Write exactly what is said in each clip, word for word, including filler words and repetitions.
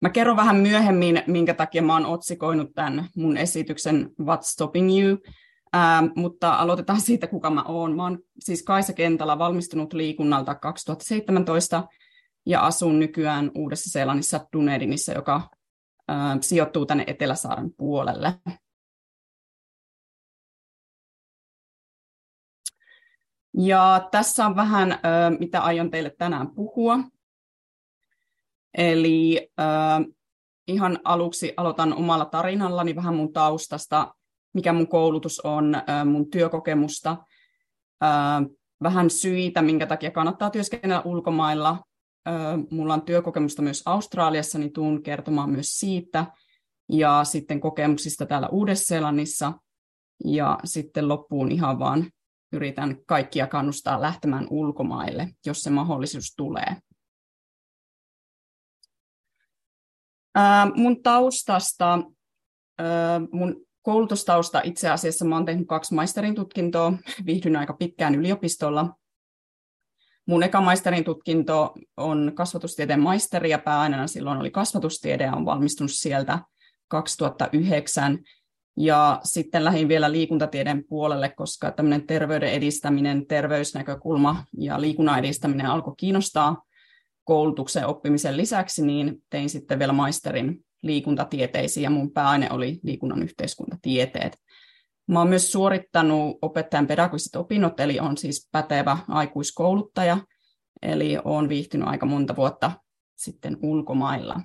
Mä kerron vähän myöhemmin, minkä takia mä oon otsikoinut tämän mun esityksen What's Stopping You, ähm, mutta aloitetaan siitä, kuka mä oon. Mä oon siis Kaisa Kentala, valmistunut liikunnalta kaksituhattaseitsemäntoista ja asun nykyään Uudessa-Seelannissa Dunedinissa, joka äh, sijoittuu tänne Eteläsaaren puolelle. Ja tässä on vähän, äh, mitä aion teille tänään puhua. Eli äh, ihan aluksi aloitan omalla tarinallani vähän mun taustasta, mikä mun koulutus on, äh, mun työkokemusta, äh, vähän syitä, minkä takia kannattaa työskennellä ulkomailla. Äh, mulla on työkokemusta myös Australiassa, niin tuun kertomaan myös siitä, ja sitten kokemuksista täällä Uudessa-Seelannissa, ja sitten loppuun ihan vaan yritän kaikkia kannustaa lähtemään ulkomaille, jos se mahdollisuus tulee. Äh, mun taustasta, äh, mun koulutustausta itse asiassa, mä oon tehnyt kaksi maisterin tutkintoa, viihdyn aika pitkään yliopistolla. Mun eka maisterin tutkinto on kasvatustieteen maisteri ja pääaineena silloin oli kasvatustiede ja on valmistunut sieltä kaksituhattayhdeksän. Ja sitten lähdin vielä liikuntatieteen puolelle, koska tämmöinen terveyden edistäminen, terveysnäkökulma ja liikunnan edistäminen alkoi kiinnostaa koulutuksen oppimisen lisäksi, niin tein sitten vielä maisterin liikuntatieteisiin ja mun pääaine oli liikunnan yhteiskuntatieteet. Mä oon myös suorittanut opettajan pedagogiset opinnot, eli on siis pätevä aikuiskouluttaja, eli oon viihtynyt aika monta vuotta sitten ulkomailla.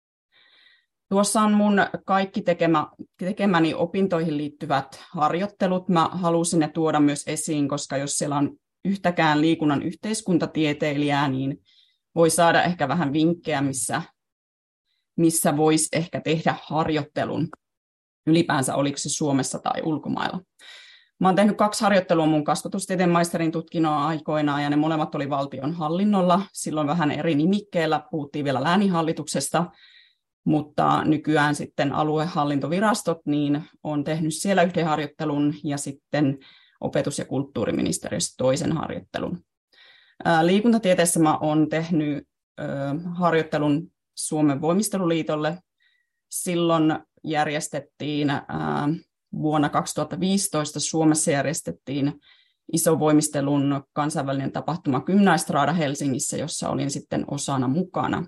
Tuossa on mun kaikki tekemä, tekemäni opintoihin liittyvät harjoittelut. Mä halusin ne tuoda myös esiin, koska jos siellä on yhtäkään liikunnan yhteiskuntatieteilijää, niin voi saada ehkä vähän vinkkejä, missä, missä voisi ehkä tehdä harjoittelun. Ylipäänsä oliko se Suomessa tai ulkomailla. Mä oon tehnyt kaksi harjoittelua mun kasvatustieteen maisterin tutkinnon aikoinaan, ja ne molemmat oli valtion hallinnolla. Silloin vähän eri nimikkeellä, puhuttiin vielä lääninhallituksesta, mutta nykyään sitten aluehallintovirastot, niin on tehnyt siellä yhden harjoittelun ja sitten opetus- ja kulttuuriministeriössä toisen harjoittelun. Liikuntatieteessä mä oon tehnyt harjoittelun Suomen voimisteluliitolle. Silloin järjestettiin vuonna kaksituhattaviisitoista Suomessa järjestettiin iso voimistelun kansainvälinen tapahtuma Gymnaestrada Helsingissä, jossa olin sitten osana mukana.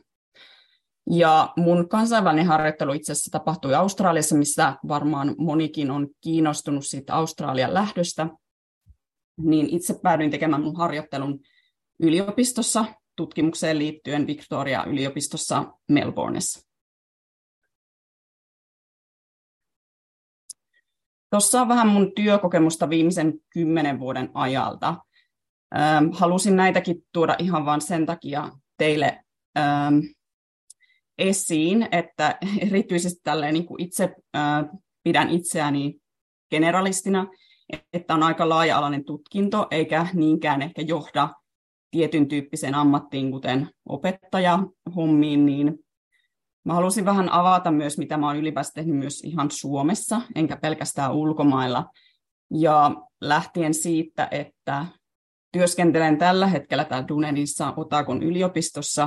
Ja mun kansainvälinen harjoittelu itse asiassa tapahtui Australiassa, missä varmaan monikin on kiinnostunut siitä Australian lähdöstä. Niin itse päädyin tekemään mun harjoittelun yliopistossa tutkimukseen liittyen Victoria-yliopistossa Melbourneissa. Tuossa on vähän mun työkokemusta viimeisen kymmenen vuoden ajalta. Ähm, halusin näitäkin tuoda ihan vain sen takia teille ähm, esiin, että erityisesti tälleen, niin kuin itse äh, pidän itseäni generalistina, että on aika laaja-alainen tutkinto, eikä niinkään ehkä johda tietyn tyyppiseen ammattiin, kuten opettajahommiin, niin mä halusin vähän avata myös, mitä mä oon ylipäänsä tehnyt myös ihan Suomessa, enkä pelkästään ulkomailla. Ja lähtien siitä, että työskentelen tällä hetkellä täällä Dunedinissa Otagon yliopistossa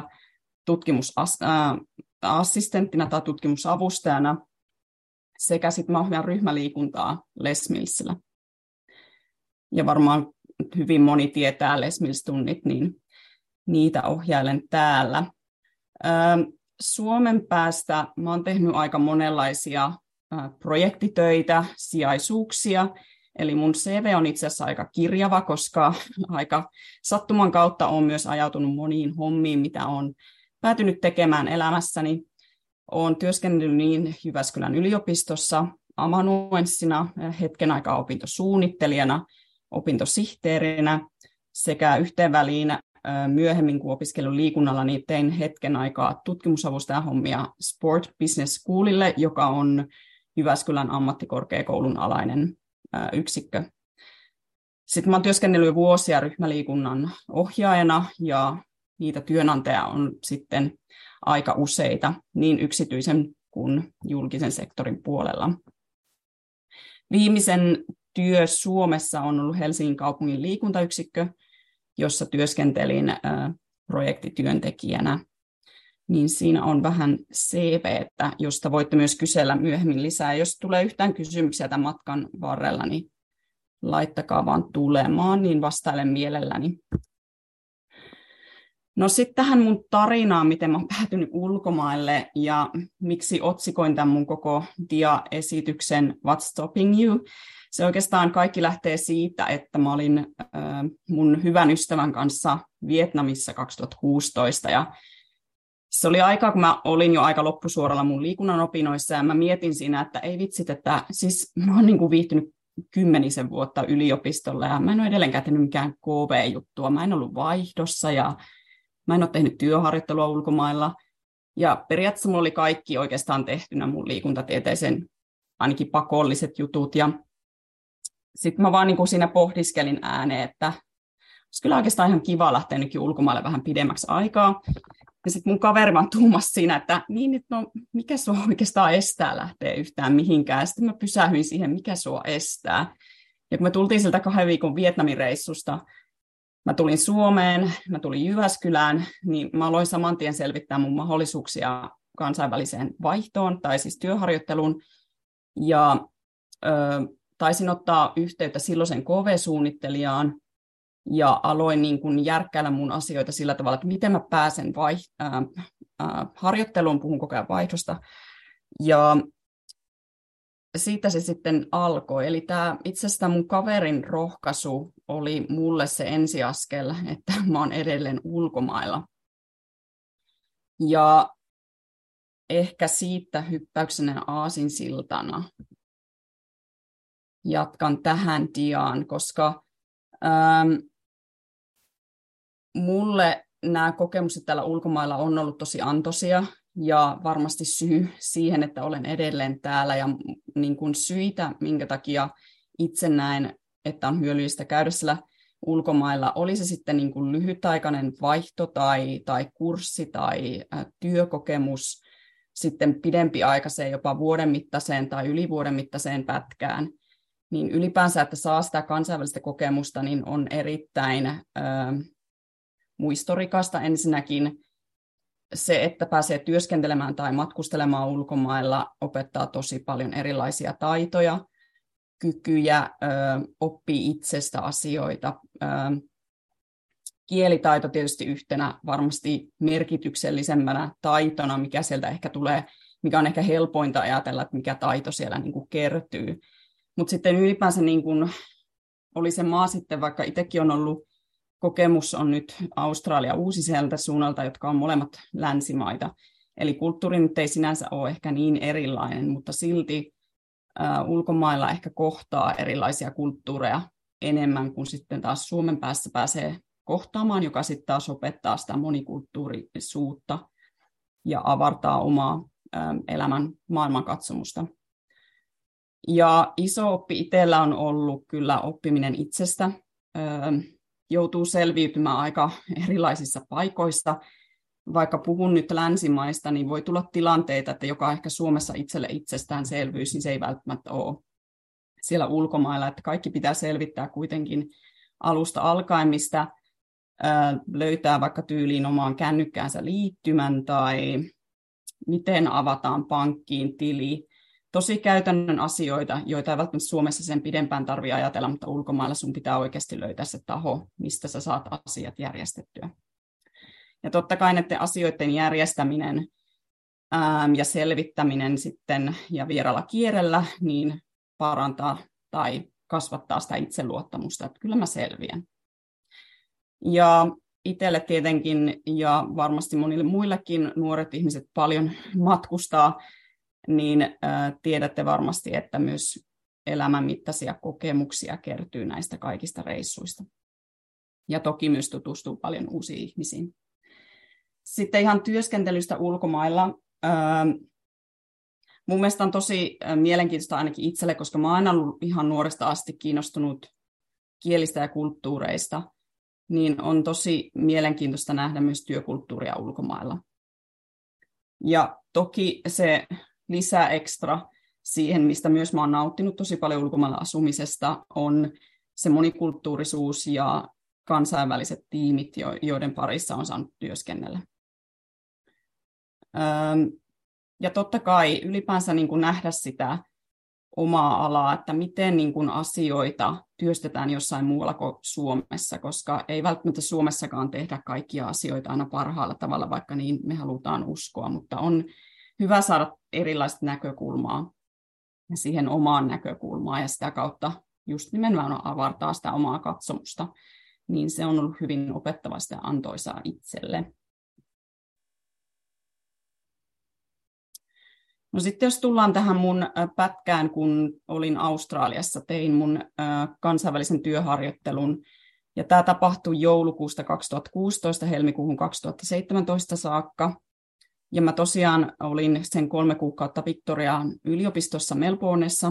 tutkimusassistenttina tai tutkimusavustajana, sekä sitten mä ohjaan ryhmäliikuntaa Les Millsillä. Ja varmaan hyvin moni tietää Les Mills-tunnit, niin niitä ohjailen täällä. Suomen päästä mä oon tehnyt aika monenlaisia projektitöitä, sijaisuuksia, eli mun C V on itse asiassa aika kirjava, koska aika sattuman kautta olen myös ajautunut moniin hommiin, mitä olen päätynyt tekemään elämässäni. Olen työskennellyt niin Jyväskylän yliopistossa amanuenssina, hetken aikaa opintosuunnittelijana, opintosihteerinä sekä yhteenväliin myöhemmin, kun opiskelin liikunnalla, niin tein hetken aikaa tutkimusavustajahommia Sport Business Schoolille, joka on Jyväskylän ammattikorkeakoulun alainen yksikkö. Sitten mä olen työskennellyt vuosia ryhmäliikunnan ohjaajana, ja niitä työnantajia on sitten aika useita, niin yksityisen kuin julkisen sektorin puolella. Viimeisen työ Suomessa on ollut Helsingin kaupungin liikuntayksikkö, jossa työskentelin projektityöntekijänä. niin siinä on vähän C V:tä, josta voitte myös kysellä myöhemmin lisää. Jos tulee yhtään kysymyksiä tämän matkan varrella, niin laittakaa vaan tulemaan, niin vastailen mielelläni. No sitten tähän mun tarinaan, miten mä oon päätynyt ulkomaille ja miksi otsikoin tämän mun koko dia-esityksen What's Stopping You. Se oikeastaan kaikki lähtee siitä, että mä olin äh, mun hyvän ystävän kanssa Vietnamissa kaksituhattakuusitoista ja se oli aika, kun mä olin jo aika loppusuoralla mun liikunnan opinnoissa ja mä mietin siinä, että ei vitsit, että siis mä oon niin kuin viihtynyt kymmenisen vuotta yliopistolla ja mä en ole edelleenkään tehnyt mikään K V-juttua, mä en ollut vaihdossa ja mä en ole tehnyt työharjoittelua ulkomailla ja periaatteessa mulla oli kaikki oikeastaan tehtynä mun liikuntatieteisen ainakin pakolliset jutut ja sitten mä vaan niin kuin siinä pohdiskelin ääneen, että olisi kyllä oikeastaan ihan kiva lähteä nytkin ulkomaille vähän pidemmäksi aikaa. Ja sitten mun kaveri vaan tuumasi siinä, että niin, että no, mikä sua oikeastaan estää lähteä yhtään mihinkään. Ja sitten mä pysähyin siihen, mikä sua estää. Ja kun me tultiin siltä kahden viikon Vietnamin reissusta, mä tulin Suomeen, mä tulin Jyväskylään, niin mä aloin saman tien selvittää mun mahdollisuuksia kansainväliseen vaihtoon, tai siis työharjoitteluun. Ja ö, taisin ottaa yhteyttä silloisen K V-suunnittelijaan, ja aloin niin kuin järkkäillä mun asioita sillä tavalla, että miten mä pääsen vai- ää, ää, harjoitteluun, puhun koko ajan vaihdosta. Ja siitä se sitten alkoi. Eli tämä, itse asiassa mun kaverin rohkaisu oli mulle se ensiaskel, että mä oon edelleen ulkomailla. Ja ehkä siitä hyppäyksenä aasinsiltana jatkan tähän diaan, koska ähm, mulle nämä kokemukset täällä ulkomailla on ollut tosi antoisia ja varmasti syy siihen, että olen edelleen täällä ja niin kuin syitä, minkä takia itse näen, että on hyödyllistä käydä siellä ulkomailla, oli se sitten niin kuin lyhytaikainen vaihto tai, tai kurssi tai ä, työkokemus, sitten pidempiaikaiseen, jopa vuoden mittaiseen tai yli vuoden mittaiseen pätkään, niin ylipäänsä, että saa sitä kansainvälistä kokemusta, niin on erittäin ä, muistorikasta. Ensinnäkin se, että pääsee työskentelemään tai matkustelemaan ulkomailla, opettaa tosi paljon erilaisia taitoja, kykyjä, ö, oppii itsestä asioita. Ö, kielitaito tietysti yhtenä varmasti merkityksellisemmänä taitona, mikä sieltä ehkä tulee, mikä on ehkä helpointa ajatella, että mikä taito siellä niin kuin kertyy. Mutta sitten ylipäänsä niin kuin oli se maa sitten, vaikka itsekin on ollut, kokemus on nyt Australia Uusi-Seelanti suunnalta, jotka on molemmat länsimaita. Eli kulttuuri nyt ei sinänsä ole ehkä niin erilainen, mutta silti uh, ulkomailla ehkä kohtaa erilaisia kulttuureja enemmän kuin sitten taas Suomen päässä pääsee kohtaamaan, joka sitten taas opettaa sitä monikulttuurisuutta ja avartaa omaa uh, elämän maailmankatsomusta. Ja iso oppi itsellä on ollut kyllä oppiminen itsestä. Uh, joutuu selviytymään aika erilaisissa paikoissa. Vaikka puhun nyt länsimaista, niin voi tulla tilanteita, että joka ehkä Suomessa itselle itsestäänselvyys, niin se ei välttämättä ole siellä ulkomailla. Että kaikki pitää selvittää kuitenkin alusta alkaen, mistä ää, löytää vaikka tyyliin omaan kännykkäänsä liittymän tai miten avataan pankkiin tili. Tosi käytännön asioita, joita ei välttämättä Suomessa sen pidempään tarvitse ajatella, mutta ulkomailla sun pitää oikeasti löytää se taho, mistä sä saat asiat järjestettyä. Ja totta kai näiden asioiden järjestäminen ää, ja selvittäminen sitten ja vieralla kierrellä niin parantaa tai kasvattaa sitä itseluottamusta, että kyllä mä selviän. Ja itselle tietenkin ja varmasti monille muillekin nuoret ihmiset paljon matkustaa, niin ä, tiedätte varmasti, että myös elämänmittaisia kokemuksia kertyy näistä kaikista reissuista. Ja toki myös tutustuu paljon uusiin ihmisiin. Sitten ihan työskentelystä ulkomailla. Ä, mun mielestä on tosi mielenkiintoista ainakin itselle, koska mä oon aina ollut ihan nuoresta asti kiinnostunut kielistä ja kulttuureista, niin on tosi mielenkiintoista nähdä myös työkulttuuria ulkomailla. Ja toki se lisää ekstra siihen, mistä myös mä oon nauttinut tosi paljon ulkomailla asumisesta, on se monikulttuurisuus ja kansainväliset tiimit, joiden parissa on saanut työskennellä. Ja totta kai ylipäänsä niin kuin nähdä sitä omaa alaa, että miten niin kuin asioita työstetään jossain muualla kuin Suomessa, koska ei välttämättä Suomessakaan tehdä kaikkia asioita aina parhaalla tavalla, vaikka niin me halutaan uskoa, mutta on hyvä saada erilaista näkökulmaa siihen omaan näkökulmaan ja sitä kautta just nimenomaan avartaa sitä omaa katsomusta, niin se on ollut hyvin opettavasta ja antoisaa itselle. No sitten jos tullaan tähän mun pätkään, kun olin Australiassa, tein mun kansainvälisen työharjoittelun, ja tämä tapahtui joulukuusta kaksituhattakuusitoista helmikuuhun kaksituhattaseitsemäntoista saakka. Ja mä tosiaan olin sen kolme kuukautta Victorian yliopistossa Melbourneessa,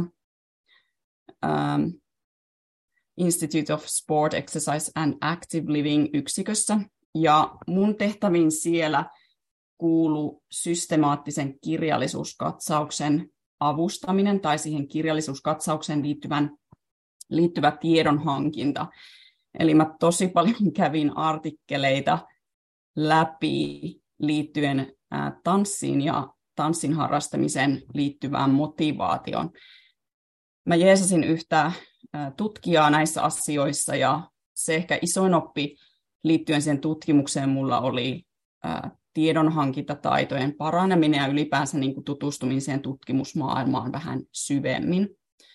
ähm, Institute of Sport, Exercise and Active Living yksikössä. Ja mun tehtäviin siellä kuului systemaattisen kirjallisuuskatsauksen avustaminen tai siihen kirjallisuuskatsaukseen liittyvän, liittyvä tiedonhankinta. Eli mä tosi paljon kävin artikkeleita läpi liittyen ää, tanssiin ja tanssin harrastamiseen liittyvään motivaatioon. Mä jeesasin yhtä ää, tutkijaa näissä asioissa ja se ehkä isoin oppi liittyen siihen tutkimukseen mulla oli ää, tiedonhankintataitojen paraneminen ja ylipäänsä niin kuin tutustuminen siihen tutkimusmaailmaan vähän syvemmin.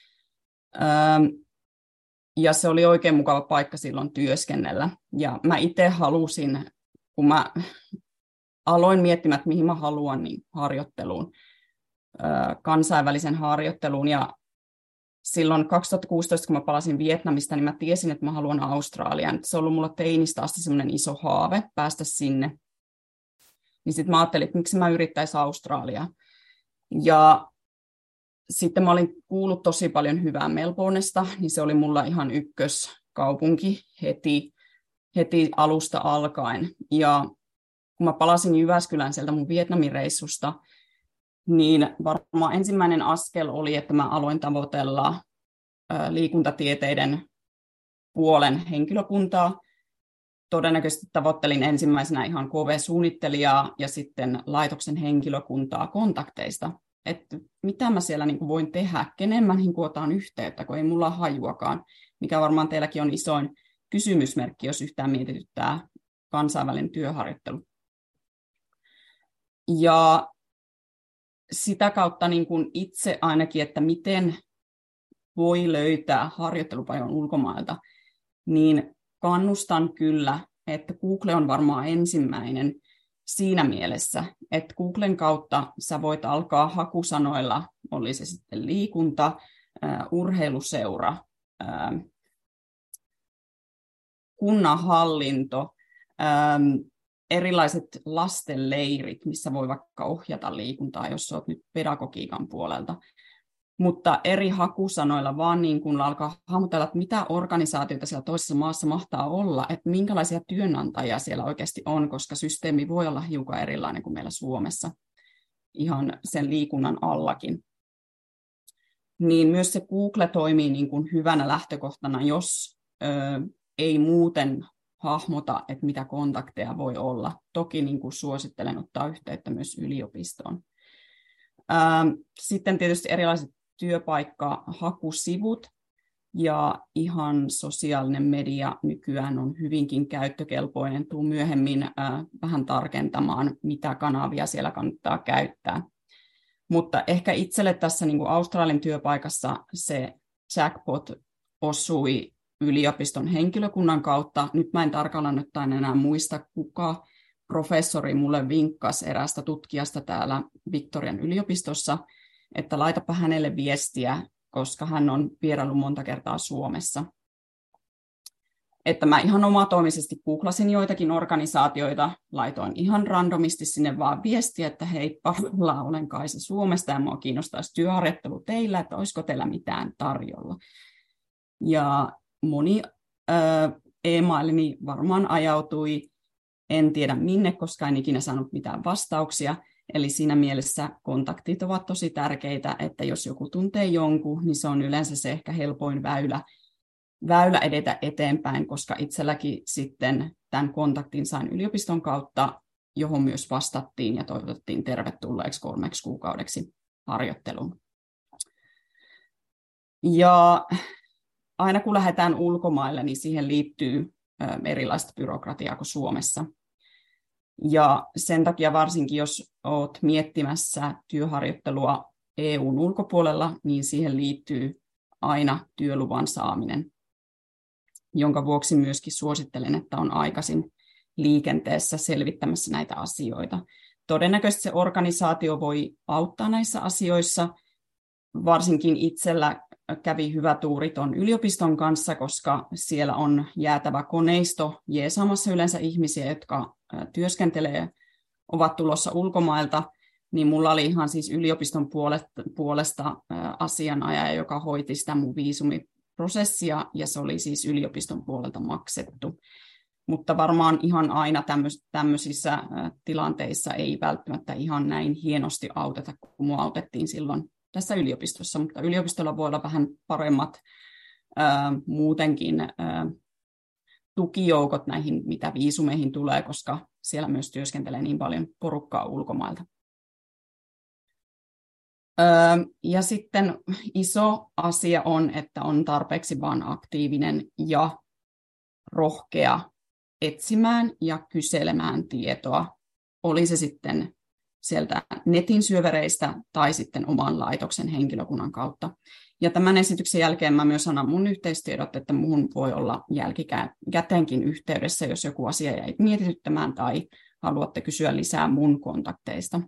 Ähm, ja se oli oikein mukava paikka silloin työskennellä. Ja mä itse halusin, kun mä aloin miettimään, että mihin mä haluan, niin harjoitteluun, äh, kansainvälisen harjoitteluun. Ja silloin kaksituhattakuusitoista, kun mä palasin Vietnamista, niin mä tiesin, että mä haluan Australiaan. Se on ollut mulla teinistä asti semmoinen iso haave päästä sinne. Niin sitten mä ajattelin, että miksi mä yrittäisin Australiaa. Ja sitten mä olin kuullut tosi paljon hyvää Melbournesta, niin se oli mulla ihan ykköskaupunki heti, heti alusta alkaen. Ja kun mä palasin Jyväskylään sieltä mun Vietnamin reissusta, niin varmaan ensimmäinen askel oli, että mä aloin tavoitella ä, liikuntatieteiden puolen henkilökuntaa. Todennäköisesti tavoittelin ensimmäisenä ihan K V-suunnittelijaa ja sitten laitoksen henkilökuntaa kontakteista. Että mitä mä siellä niin kuin voin tehdä, kenen mä niin kuin otan yhteyttä, kun ei mulla hajuakaan, mikä varmaan teilläkin on isoin kysymysmerkki, jos yhtään mietityttää kansainvälinen työharjoittelu. Ja sitä kautta niin kuin itse ainakin, että miten voi löytää harjoittelupajan ulkomailta, niin kannustan kyllä, että Google on varmaan ensimmäinen siinä mielessä, että Googlen kautta sä voit alkaa hakusanoilla, oli se sitten liikunta, äh, urheiluseura, äh, kunnanhallinto, äh, erilaiset lastenleirit, missä voi vaikka ohjata liikuntaa, jos olet nyt pedagogiikan puolelta. Mutta eri hakusanoilla vaan niin kun alkaa hahmotella, että mitä organisaatioita siellä toisessa maassa mahtaa olla, että minkälaisia työnantajia siellä oikeasti on, koska systeemi voi olla hiukan erilainen kuin meillä Suomessa, ihan sen liikunnan allakin. Niin myös se Google toimii niin kuin hyvänä lähtökohtana, jos ö, ei muuten hahmota, että mitä kontakteja voi olla. Toki niin kuin suosittelen ottaa yhteyttä myös yliopistoon. Sitten tietysti erilaiset työpaikkahakusivut ja ihan sosiaalinen media nykyään on hyvinkin käyttökelpoinen. Tuun myöhemmin äh, vähän tarkentamaan, mitä kanavia siellä kannattaa käyttää. Mutta ehkä itselle tässä niin kuin Australian työpaikassa se jackpot osui yliopiston henkilökunnan kautta. Nyt mä en tarkalleen ottaen enää muista, kuka professori mulle vinkkasi eräästä tutkijasta täällä Victorian yliopistossa, että laitapa hänelle viestiä, koska hän on vieraillut monta kertaa Suomessa. Että mä ihan omatoimisesti googlasin joitakin organisaatioita, laitoin ihan randomisti sinne vaan viestiä, että heippa, olen Kaisa Suomesta ja mua kiinnostaisi työharjoittelu teillä, että olisiko teillä mitään tarjolla. Ja moni äh, e-mailini varmaan ajautui, en tiedä minne, koska en ikinä saanut mitään vastauksia. Eli siinä mielessä kontaktit ovat tosi tärkeitä, että jos joku tuntee jonkun, niin se on yleensä se ehkä helpoin väylä, väylä edetä eteenpäin, koska itselläkin sitten tämän kontaktin sain yliopiston kautta johon myös vastattiin ja toivotettiin tervetulleeksi kolmeksi kuukaudeksi harjoitteluun. Ja aina kun lähdetään ulkomaille, niin siihen liittyy erilaista byrokratiaa kuin Suomessa. Ja sen takia varsinkin, jos olet miettimässä työharjoittelua E U:n ulkopuolella, niin siihen liittyy aina työluvan saaminen, jonka vuoksi myöskin suosittelen, että on aikaisin liikenteessä selvittämässä näitä asioita. Todennäköisesti se organisaatio voi auttaa näissä asioissa. Varsinkin itsellä kävi hyvä tuuri tuon yliopiston kanssa, koska siellä on jäätävä koneisto jeesaamassa yleensä ihmisiä, jotka työskentelee, ovat tulossa ulkomailta, niin mulla oli ihan siis yliopiston puolesta, puolesta asianajaja, joka hoiti sitä mun viisumiprosessia, ja se oli siis yliopiston puolelta maksettu. Mutta varmaan ihan aina tämmöisissä tilanteissa ei välttämättä ihan näin hienosti auteta, kun mua autettiin silloin tässä yliopistossa, mutta yliopistolla voi olla vähän paremmat ää, muutenkin ää, tukijoukot näihin, mitä viisumeihin tulee, koska siellä myös työskentelee niin paljon porukkaa ulkomailta. Ää, ja sitten iso asia on, että on tarpeeksi vaan aktiivinen ja rohkea etsimään ja kyselemään tietoa, oli se sitten sieltä netin syövereistä tai sitten oman laitoksen henkilökunnan kautta. Ja tämän esityksen jälkeen mä myös annan mun yhteistiedot, että muun voi olla jälkikäteenkin yhteydessä, jos joku asia jäi mietityttämään tai haluatte kysyä lisää mun kontakteista.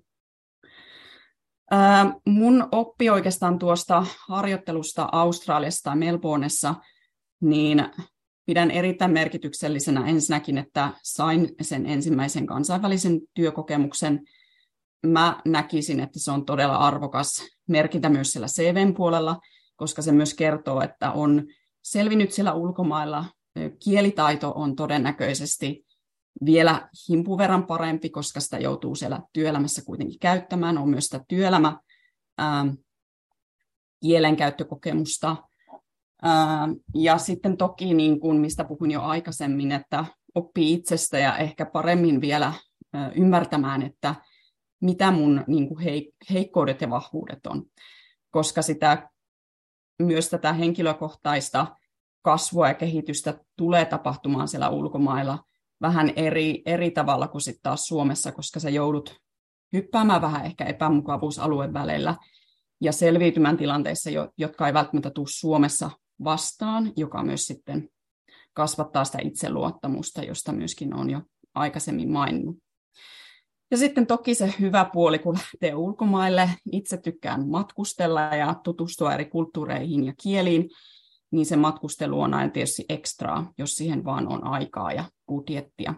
Ää, mun oppi oikeastaan tuosta harjoittelusta Australiassa tai Melbournessa, niin pidän erittäin merkityksellisenä ensinnäkin, että sain sen ensimmäisen kansainvälisen työkokemuksen. Mä näkisin, että se on todella arvokas merkintä myös siellä C V:n puolella, koska se myös kertoo, että on selvinnyt siellä ulkomailla. Kielitaito on todennäköisesti vielä himpun verran parempi, koska sitä joutuu siellä työelämässä kuitenkin käyttämään. On myös sitä työelämä ää, kielenkäyttökokemusta. Ää, ja sitten toki, niin kuin mistä puhuin jo aikaisemmin, että oppii itsestä ja ehkä paremmin vielä ää, ymmärtämään, että mitä mun niin kuin heikkoudet ja vahvuudet on, koska sitä, myös tätä henkilökohtaista kasvua ja kehitystä tulee tapahtumaan siellä ulkomailla vähän eri, eri tavalla kuin sitten taas Suomessa, koska sä joudut hyppäämään vähän ehkä epämukavuusalueen välillä ja selviytymään tilanteissa, jotka ei välttämättä tule Suomessa vastaan, joka myös sitten kasvattaa sitä itseluottamusta, josta myöskin olen jo aikaisemmin maininnut. Ja sitten toki se hyvä puoli, kun lähtee ulkomaille, itse tykkään matkustella ja tutustua eri kulttuureihin ja kieliin, niin se matkustelu on aina tietysti ekstraa, jos siihen vaan on aikaa ja budjettia.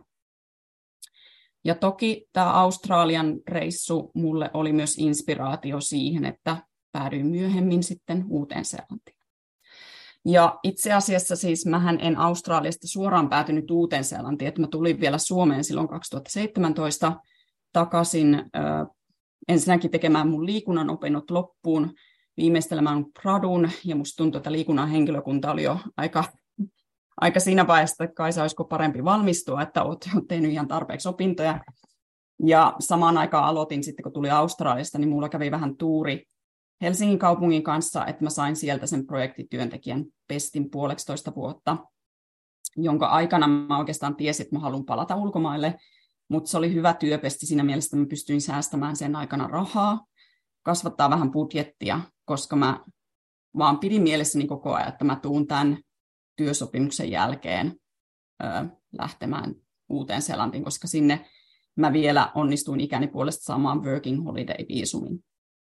Ja toki tämä Australian reissu mulle oli myös inspiraatio siihen, että päädyin myöhemmin sitten Uuteen-Seelantiin. Ja itse asiassa siis mähän en Australiasta suoraan päätynyt Uuteen-Seelantiin, että mä tulin vielä Suomeen silloin kaksituhattaseitsemäntoista takaisin äh, ensinnäkin tekemään mun liikunnan opinnot loppuun, viimeistelemään mun gradun, ja musta tuntui, että liikunnan henkilökunta oli jo aika, aika siinä vaiheessa, että Kaisa, olisiko parempi valmistua, että olet jo tehnyt ihan tarpeeksi opintoja. Ja samaan aikaan aloitin sitten, kun tuli Australiasta, niin mulla kävi vähän tuuri Helsingin kaupungin kanssa, että mä sain sieltä sen projektityöntekijän pestin puoleksitoista vuotta, jonka aikana mä oikeastaan tiesin, että mä haluan palata ulkomaille, mutta se oli hyvä työpesti siinä mielessä, että mä pystyin säästämään sen aikana rahaa, kasvattaa vähän budjettia, koska mä vaan pidin mielessäni koko ajan, että mä tuun tämän työsopimuksen jälkeen ö, lähtemään Uuteen-Seelantiin, koska sinne mä vielä onnistuin ikäni puolesta saamaan working holiday-viisumin.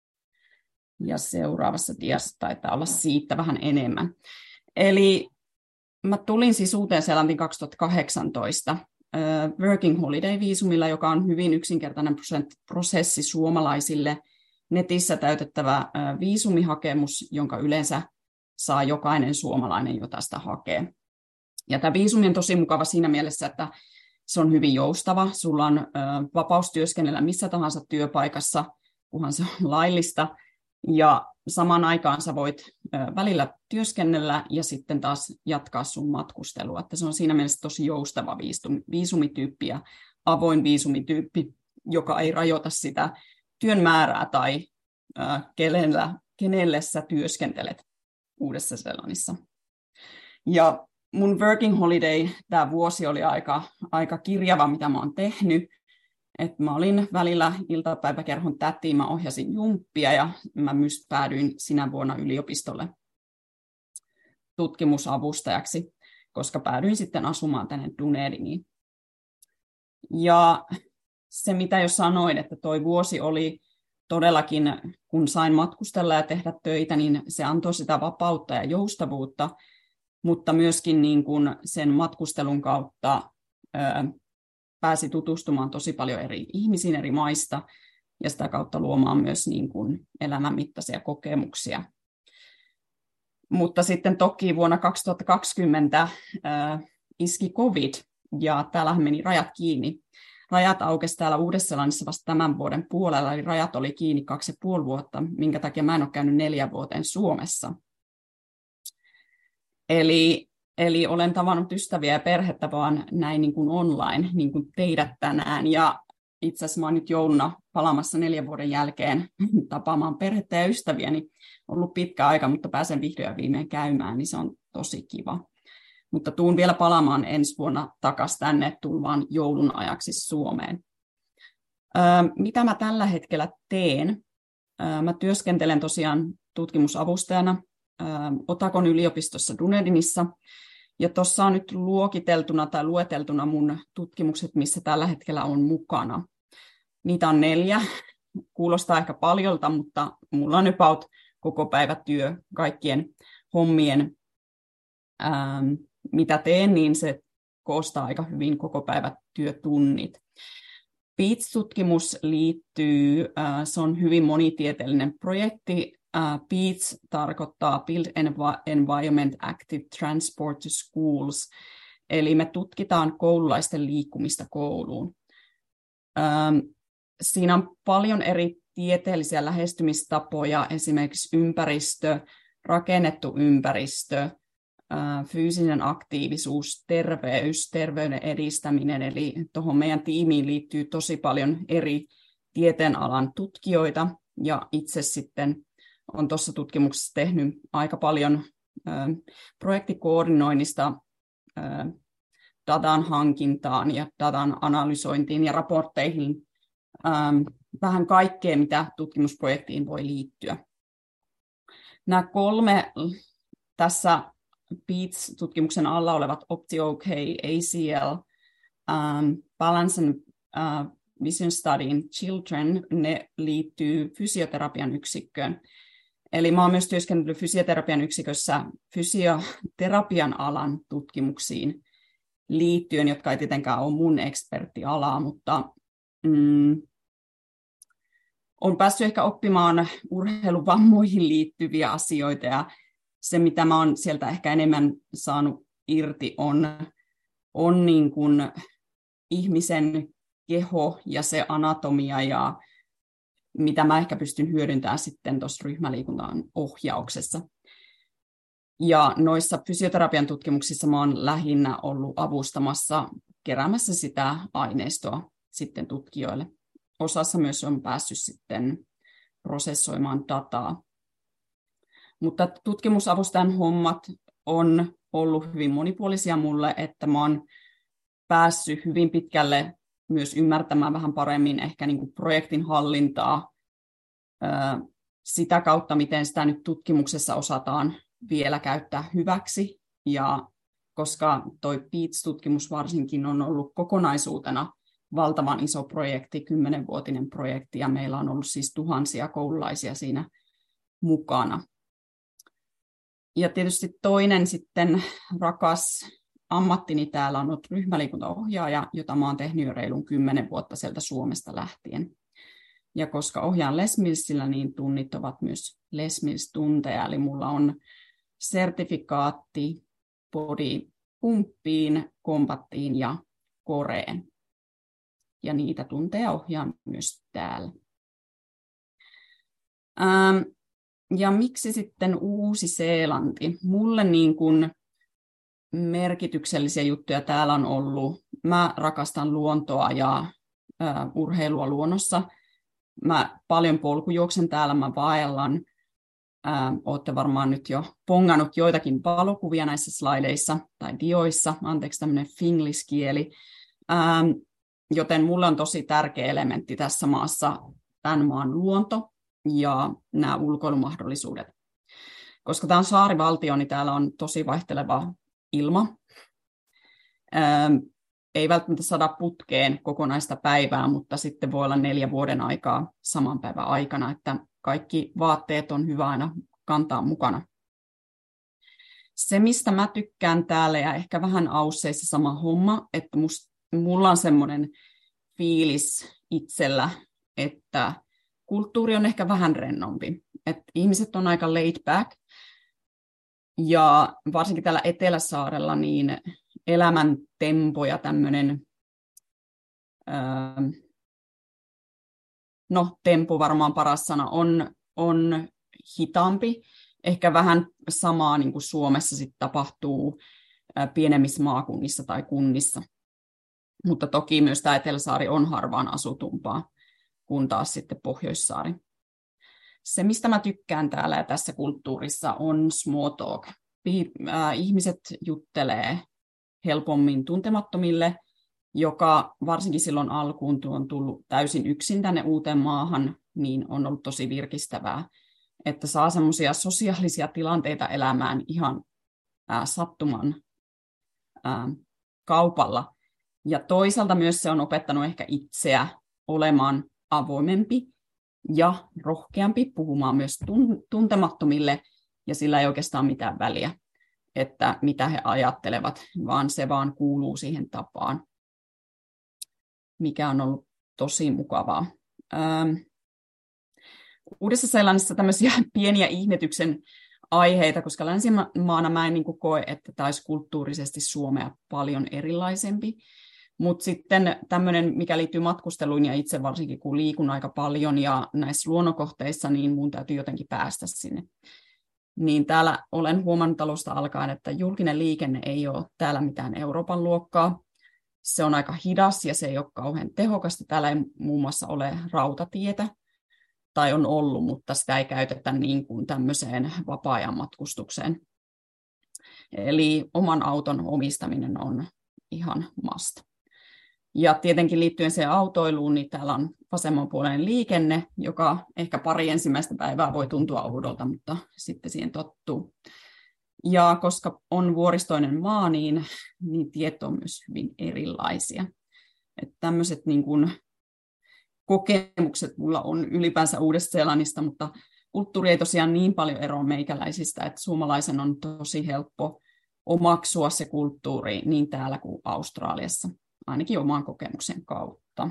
Ja seuraavassa diassa taitaa olla siitä vähän enemmän. Eli mä tulin siis Uuteen-Seelantiin kaksituhattakahdeksantoista working holiday-viisumilla, joka on hyvin yksinkertainen prosessi suomalaisille. Netissä täytettävä viisumihakemus, jonka yleensä saa jokainen suomalainen, jota sitä hakee. Ja tämä viisumi on tosi mukava siinä mielessä, että se on hyvin joustava. Sulla on vapaus työskennellä missä tahansa työpaikassa, kunhan se on laillista. Ja samaan aikaan sä voit välillä työskennellä ja sitten taas jatkaa sun matkustelua. Että se on siinä mielessä tosi joustava viisumityyppi ja avoin viisumityyppi, joka ei rajoita sitä työn määrää tai äh, kenellä, kenelle sä työskentelet Uudessa-Seelannissa. Ja mun working holiday tämä vuosi oli aika, aika kirjava, mitä mä oon tehnyt. Et mä olin välillä iltapäiväkerhon täti, mä ohjasin jumppia ja mä myös päädyin sinä vuonna yliopistolle tutkimusavustajaksi, koska päädyin sitten asumaan tänne Dunediniin. Ja se, mitä jo sanoin, että toi vuosi oli todellakin, kun sain matkustella ja tehdä töitä, niin se antoi sitä vapautta ja joustavuutta, mutta myöskin niin kuin sen matkustelun kautta ö, pääsi tutustumaan tosi paljon eri ihmisiin eri maista ja sitä kautta luomaan myös niin kuin elämänmittaisia kokemuksia. Mutta sitten toki vuonna kaksituhattakaksikymmentä äh, iski COVID ja täällähän meni rajat kiinni. Rajat aukesi täällä Uudessa-Seelannissa vasta tämän vuoden puolella, eli rajat oli kiinni kaksi ja puoli vuotta, minkä takia mä en ole käynyt neljän vuoteen Suomessa. Eli, eli olen tavannut ystäviä ja perhettä vaan näin niin kuin online, niin kuin teidät tänään. Ja itse asiassa mä oon nyt jouluna palaamassa neljän vuoden jälkeen tapaamaan perhettä ja ystäviä, niin on ollut pitkä aika, mutta pääsen vihdoin ja viimein käymään, niin se on tosi kiva. Mutta tuun vielä palaamaan ensi vuonna takaisin tänne tulvaan joulun ajaksi Suomeen. Öö, mitä mä tällä hetkellä teen? Öö, mä työskentelen tosiaan tutkimusavustajana öö, Otakon yliopistossa Dunedinissa. Ja tuossa on nyt luokiteltuna tai lueteltuna mun tutkimukset, missä tällä hetkellä on mukana. Niitä on neljä. Kuulostaa ehkä paljolta, mutta mulla on about koko päivä työ kaikkien hommien, ähm, mitä teen, niin se koostaa aika hyvin koko päivä työtunnit. PEATS-tutkimus liittyy, äh, se on hyvin monitieteellinen projekti. Äh, PEATS tarkoittaa Build Env- Environment Active Transport to Schools, eli me tutkitaan koululaisten liikkumista kouluun. Ähm, siinä on paljon eri tieteellisiä lähestymistapoja, esimerkiksi ympäristö, rakennettu ympäristö, fyysinen aktiivisuus, terveys, terveyden edistäminen. Eli tuohon meidän tiimiin liittyy tosi paljon eri tieteenalan tutkijoita, ja itse sitten olen tuossa tutkimuksessa tehnyt aika paljon projektikoordinoinnista datan hankintaan ja datan analysointiin ja raportteihin, vähän kaikkea, mitä tutkimusprojektiin voi liittyä. Nämä kolme tässä PEATS-tutkimuksen alla olevat OptiOK, A C L, um, Balance and uh, Vision Study in Children, ne liittyy fysioterapian yksikköön. Eli mä oon myös työskennellyt fysioterapian yksikössä fysioterapian alan tutkimuksiin liittyen, jotka ei tietenkään ole mun eksperttialaa, mutta mm, olen päässyt ehkä oppimaan urheiluvammoihin liittyviä asioita, ja se, mitä mä oon sieltä ehkä enemmän saanut irti, on, on niin kuin ihmisen keho ja se anatomia, ja mitä mä ehkä pystyn hyödyntämään sitten tuossa ryhmäliikuntaan ohjauksessa. Ja noissa fysioterapian tutkimuksissa mä oon lähinnä ollut avustamassa, keräämässä sitä aineistoa sitten tutkijoille. Osassa myös on päässyt sitten prosessoimaan dataa. Mutta tutkimusavustajan hommat on ollut hyvin monipuolisia mulle, että mä oon päässyt hyvin pitkälle myös ymmärtämään vähän paremmin ehkä niin kuin projektin hallintaa, sitä kautta, miten sitä nyt tutkimuksessa osataan vielä käyttää hyväksi. Ja koska toi PEATS-tutkimus varsinkin on ollut kokonaisuutena valtavan iso projekti, kymmenvuotinen projekti, ja meillä on ollut siis tuhansia koululaisia siinä mukana. Ja tietysti toinen sitten rakas ammattini täällä on ollut ryhmäliikuntaohjaaja, jota mä oon tehnyt jo reilun kymmenen vuotta sieltä Suomesta lähtien. Ja koska ohjaan Les Millsillä, niin tunnit ovat myös Les Mills-tunteja, eli mulla on sertifikaatti bodypumppiin, kombattiin ja koreen. Ja niitä tunteja ohjaan myös täällä. Ähm, ja miksi sitten Uusi-Seelanti? Mulle niin kuin merkityksellisiä juttuja täällä on ollut mä rakastan luontoa ja ää, urheilua luonnossa. Mä paljon polkujuoksen täällä, mä vaellan. Ää, ootte varmaan nyt jo pongannut joitakin valokuvia näissä slideissa tai dioissa, anteeksi tämmöinen finglish-kieli. Ää, joten mulle on tosi tärkeä elementti tässä maassa tämän maan luonto ja nämä ulkoilumahdollisuudet. Koska tämä on saarivaltio, niin täällä on tosi vaihteleva ilma. Ää, ei välttämättä sada putkeen kokonaista päivää, mutta sitten voi olla neljä vuoden aikaa saman päivän aikana, että kaikki vaatteet on hyvä aina kantaa mukana. Se, mistä mä tykkään täällä, ja ehkä vähän Ausseissa sama homma, että must, mulla on semmoinen fiilis itsellä, että kulttuuri on ehkä vähän rennompi. Että ihmiset on aika laid back, ja varsinkin täällä Eteläsaarella niin elämäntempo ja tämmöinen, öö, no tempo varmaan paras sana, on, on hitaampi. Ehkä vähän samaa niin kuin Suomessa sit tapahtuu pienemmissä maakunnissa tai kunnissa. Mutta toki myös tämä Eteläsaari on harvaan asutumpaa kuin taas sitten Pohjoissaari. Se, mistä mä tykkään täällä ja tässä kulttuurissa, on small talk. Ihmiset juttelee helpommin tuntemattomille, joka varsinkin silloin alkuun on tullut täysin yksin tänne uuteen maahan, niin on ollut tosi virkistävää, että saa semmoisia sosiaalisia tilanteita elämään ihan ää, sattuman ää, kaupalla. Ja toisaalta myös se on opettanut ehkä itseä olemaan avoimempi ja rohkeampi puhumaan myös tun- tuntemattomille, ja sillä ei oikeastaan mitään väliä, että mitä he ajattelevat, vaan se vaan kuuluu siihen tapaan, mikä on ollut tosi mukavaa. Ähm, Uudessa-Seelannissa tämmöisiä pieniä ihmetyksen aiheita, koska länsimaana mä en niin kuin koe, että tämä olisi kulttuurisesti Suomea paljon erilaisempi. Mutta sitten tämmöinen, mikä liittyy matkusteluun ja itse varsinkin kun liikun aika paljon ja näissä luonnonkohteissa, niin mun täytyy jotenkin päästä sinne. Niin täällä olen huomannut alusta alkaen, että julkinen liikenne ei ole täällä mitään Euroopan luokkaa. Se on aika hidas ja se ei ole kauhean tehokasta. Täällä ei muun muassa ole rautatietä, tai on ollut, mutta sitä ei käytetä niin kuin tämmöiseen vapaa-ajan matkustukseen. Eli oman auton omistaminen on ihan must. Ja tietenkin liittyen siihen autoiluun, niin täällä on vasemmanpuoleinen liikenne, joka ehkä pari ensimmäistä päivää voi tuntua oudolta, mutta sitten siihen tottuu. Ja koska on vuoristoinen maa, niin, niin tiet on myös hyvin erilaisia. Että tämmöiset niin kuin kokemukset mulla on ylipäänsä Uudesta-Seelannista, mutta kulttuuri ei tosiaan niin paljon eroa meikäläisistä, että suomalaisen on tosi helppo omaksua se kulttuuri niin täällä kuin Australiassa, ainakin oman kokemuksen kautta.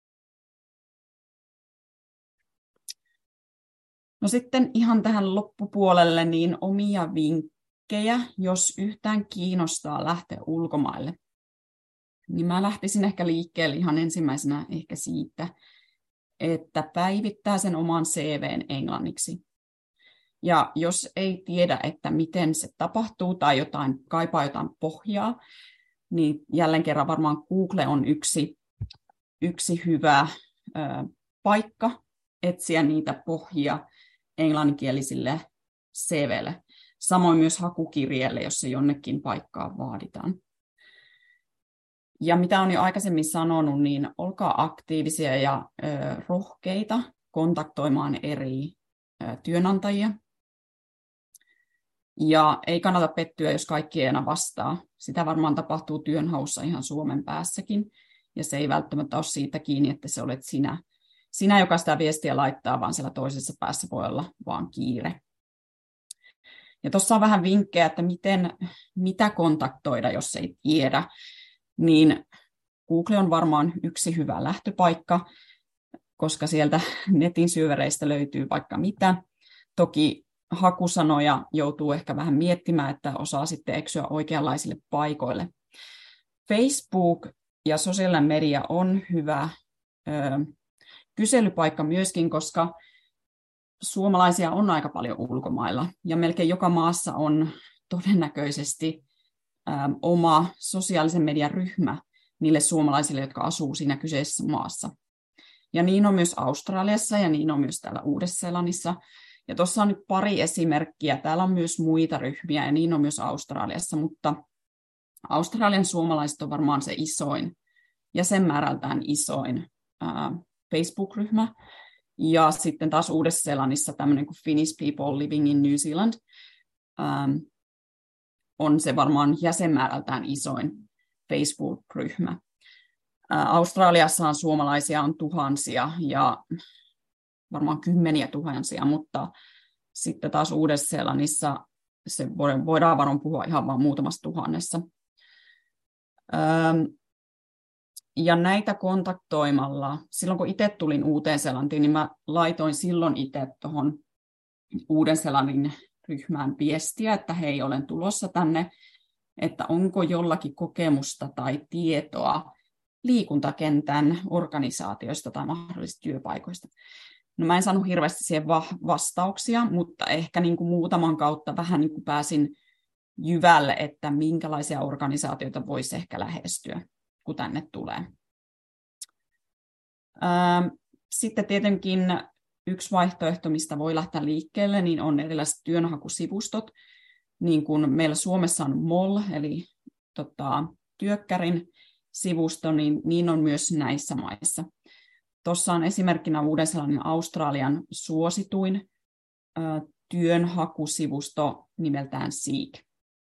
No sitten ihan tähän loppupuolelle niin omia vinkkejä, jos yhtään kiinnostaa lähteä ulkomaille. Niin mä lähtisin ehkä liikkeelle ihan ensimmäisenä ehkä siitä, että päivittää sen oman C V:n englanniksi. Ja jos ei tiedä, että miten se tapahtuu tai jotain, kaipaa jotain pohjaa, niin jälleen kerran varmaan Google on yksi, yksi hyvä ö, paikka etsiä niitä pohjia englanninkielisille C V:lle. Samoin myös hakukirjeelle, jos se jonnekin paikkaan vaaditaan. Ja mitä olen jo aikaisemmin sanonut, niin olkaa aktiivisia ja ö, rohkeita kontaktoimaan eri ö, työnantajia. Ja ei kannata pettyä, jos kaikki ei enää vastaa. Sitä varmaan tapahtuu työnhaussa ihan Suomen päässäkin. Ja se ei välttämättä ole siitä kiinni, että se olet sinä, sinä joka sitä viestiä laittaa, vaan siellä toisessa päässä voi olla vaan kiire. Ja tuossa on vähän vinkkejä, että miten, mitä kontaktoida, jos ei tiedä. Niin Google on varmaan yksi hyvä lähtöpaikka, koska sieltä netin syövereistä löytyy vaikka mitä. Toki hakusanoja joutuu ehkä vähän miettimään, että osaa sitten eksyä oikeanlaisille paikoille. Facebook ja sosiaalinen media on hyvä ö, kyselypaikka myöskin, koska suomalaisia on aika paljon ulkomailla ja melkein joka maassa on todennäköisesti ö, oma sosiaalisen median ryhmä, niille suomalaisille, jotka asuu siinä kyseisessä maassa. Ja niin on myös Australiassa ja niin on myös täällä Uudessa-Seelannissa. Ja tuossa on nyt pari esimerkkiä. Täällä on myös muita ryhmiä ja niin on myös Australiassa, mutta Australian suomalaiset on varmaan se isoin, jäsenmäärältään isoin ää, Facebook-ryhmä. Ja sitten taas Uudessa-Seelannissa tämmöinen kuin Finnish People Living in New Zealand ää, on se varmaan jäsenmäärältään isoin Facebook-ryhmä. Ää, Australiassa suomalaisia on tuhansia ja varmaan kymmeniä tuhansia, mutta sitten taas Uudessa-Seelannissa se voidaan varmaan puhua ihan vain muutamassa tuhannessa. Ja näitä kontaktoimalla, silloin kun itse tulin Uuteen-Seelantiin, niin mä laitoin silloin itse tuohon Uuden-Seelannin ryhmään viestiä, että hei, olen tulossa tänne, että onko jollakin kokemusta tai tietoa liikuntakentän organisaatioista tai mahdollisista työpaikoista. No mä en saanut hirveästi siihen vastauksia, mutta ehkä niin kuin muutaman kautta vähän niin kuin pääsin jyvälle, että minkälaisia organisaatioita voisi ehkä lähestyä, kun tänne tulee. Sitten tietenkin yksi vaihtoehto, mistä voi lähteä liikkeelle, niin on erilaiset työnhakusivustot. Niin kuin meillä Suomessa on M O L, eli tota, työkkärin sivusto, niin, niin on myös näissä maissa. Tuossa on esimerkkinä Uuden-Seelannin Australian suosituin ö, työnhakusivusto nimeltään Seek.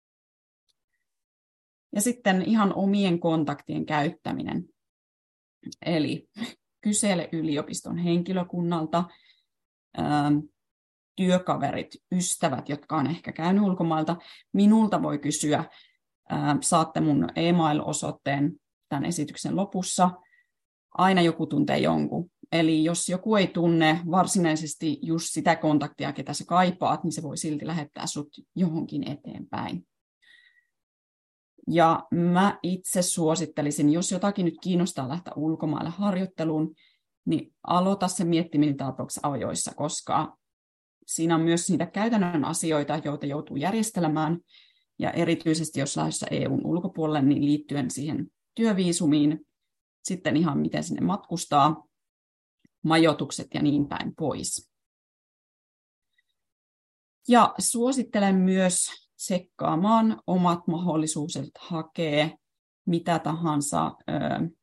Ja sitten ihan omien kontaktien käyttäminen. Eli kysele yliopiston henkilökunnalta, ö, työkaverit, ystävät, jotka on ehkä käynyt ulkomailta. Minulta voi kysyä, ö, saatte mun e-mail-osoitteen tämän esityksen lopussa. Aina joku tuntee jonkun. Eli jos joku ei tunne varsinaisesti just sitä kontaktia, ketä sä kaipaat, niin se voi silti lähettää sut johonkin eteenpäin. Ja mä itse suosittelisin, jos jotakin nyt kiinnostaa lähteä ulkomaille harjoitteluun, niin aloita se miettiminen tarpeeksi ajoissa, koska siinä on myös niitä käytännön asioita, joita joutuu järjestelemään. Ja erityisesti jos lähdössä E U:n ulkopuolelle, niin liittyen siihen työviisumiin, sitten ihan miten sinne matkustaa, majoitukset ja niin päin pois. Ja suosittelen myös tsekkaamaan omat mahdollisuudet hakea mitä tahansa ö,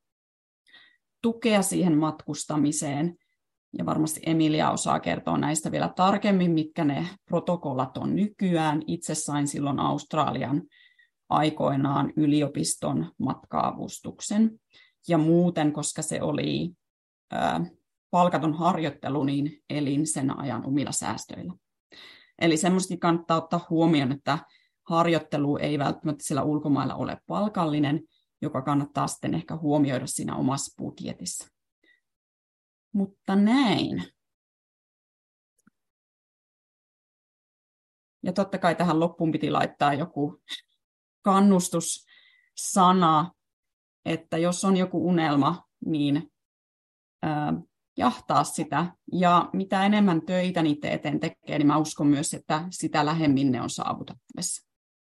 tukea siihen matkustamiseen. Ja varmasti Emilia osaa kertoa näistä vielä tarkemmin, mitkä ne protokollat on nykyään. Itse sain silloin Australian aikoinaan yliopiston matka-avustuksen. Ja muuten, koska se oli ää, palkaton harjoittelu, niin elin sen ajan omilla säästöillä. Eli semmoistakin kannattaa ottaa huomioon, että harjoittelu ei välttämättä siellä ulkomailla ole palkallinen, joka kannattaa sitten ehkä huomioida siinä omassa budjetissa. Mutta näin. Ja totta kai tähän loppuun piti laittaa joku kannustussana, että jos on joku unelma, niin äh, jahtaa sitä. Ja mitä enemmän töitä niiden eteen tekee, niin mä uskon myös, että sitä lähemmin ne on saavutettavissa.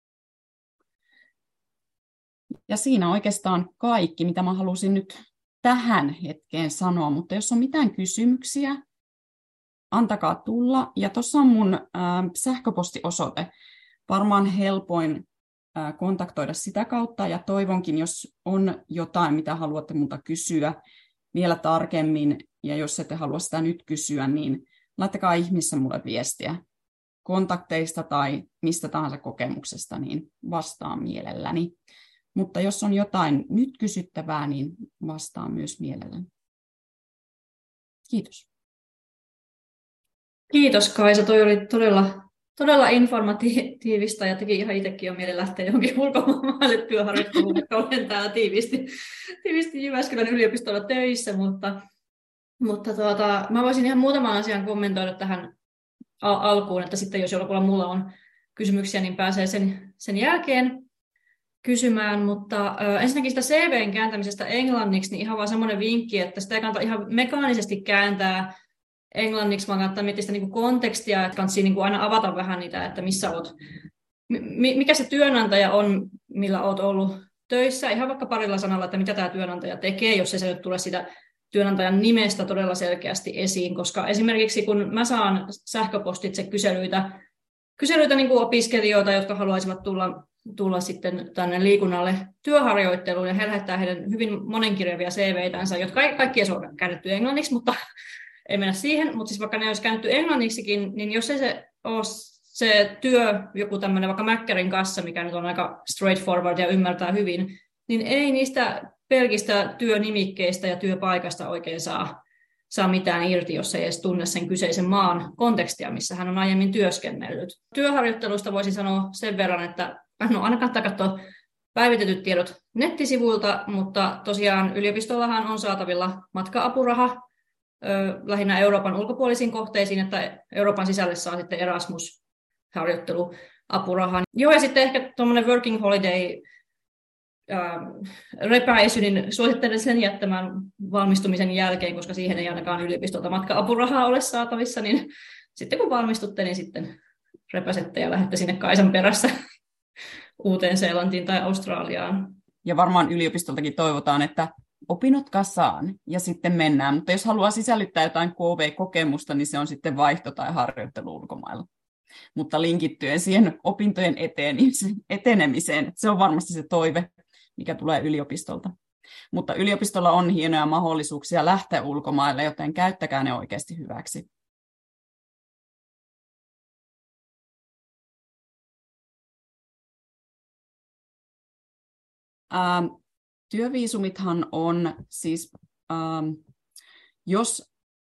Ja siinä oikeastaan kaikki, mitä mä halusin nyt tähän hetkeen sanoa. Mutta jos on mitään kysymyksiä, antakaa tulla. Ja tuossa on mun äh, sähköpostiosoite. Varmaan helpoin kontaktoida sitä kautta, ja toivonkin, jos on jotain, mitä haluatte multa kysyä vielä tarkemmin, ja jos ette halua sitä nyt kysyä, niin laittakaa ihmeessä mulle viestiä kontakteista tai mistä tahansa kokemuksesta, niin vastaan mielelläni. Mutta jos on jotain nyt kysyttävää, niin vastaan myös mielelläni. Kiitos. Kiitos Kaisa, toi oli todella Todella informatiivista ja teki ihan itsekin jo mieli lähteä johonkin ulkomaille työharjoitteluun, että olen täällä tiivisti, tiivisti Jyväskylän yliopistolla töissä, mutta, mutta tuota, mä voisin ihan muutaman asian kommentoida tähän al- alkuun, että sitten jos jollakulla mulla on kysymyksiä, niin pääsee sen, sen jälkeen kysymään, mutta ö, ensinnäkin sitä C V:n kääntämisestä englanniksi, niin ihan vaan semmoinen vinkki, että sitä ei kannata ihan mekaanisesti kääntää englanniksi, vaan kannattaa miettiä sitä niin kuin kontekstia, että kannattaa niin kuin aina avata vähän niitä, että missä olet, mikä se työnantaja on, millä olet ollut töissä, ihan vaikka parilla sanalla, että mitä tämä työnantaja tekee, jos ei se nyt tule sitä työnantajan nimestä todella selkeästi esiin, koska esimerkiksi kun mä saan sähköpostitse kyselyitä, kyselyitä niin kuin opiskelijoita, jotka haluaisivat tulla, tulla sitten tänne liikunnalle työharjoitteluun, ja he lähettää heidän hyvin monenkirjavia C V:tänsä, jotka kaikki ei ole käännetty englanniksi, mutta ei mennä siihen, mutta siis vaikka ne olisi käännetty englanniksikin, niin jos ei se ole se työ, joku tämmöinen vaikka Mäkkärin kassa, mikä nyt on aika straightforward ja ymmärtää hyvin, niin ei niistä pelkistä työnimikkeistä ja työpaikasta oikein saa, saa mitään irti, jos ei edes tunne sen kyseisen maan kontekstia, missä hän on aiemmin työskennellyt. Työharjoittelusta voisin sanoa sen verran, että no aina kannattaa katsoa päivitetyt tiedot nettisivuilta, mutta tosiaan yliopistollahan on saatavilla matka-apuraha, lähinnä Euroopan ulkopuolisiin kohteisiin, että Euroopan sisälle saa sitten Erasmus-harjoitteluapurahan. Joo, ja sitten ehkä tuommoinen working holiday repäisy, niin suosittelen sen jättämään valmistumisen jälkeen, koska siihen ei ainakaan yliopistolta matka-apurahaa ole saatavissa, niin sitten kun valmistutte, niin sitten repäsette ja lähdette sinne Kaisan perässä Uuteen-Seelantiin tai Australiaan. Ja varmaan yliopistoltakin toivotaan, että opinnot kasaan ja sitten mennään. Mutta jos haluaa sisällyttää jotain K V-kokemusta, niin se on sitten vaihto- tai harjoittelu ulkomailla. Mutta linkittyen siihen opintojen etenemiseen, se on varmasti se toive, mikä tulee yliopistolta. Mutta yliopistolla on hienoja mahdollisuuksia lähteä ulkomaille, joten käyttäkää ne oikeasti hyväksi. Ähm, Työviisumithan on siis, ähm, jos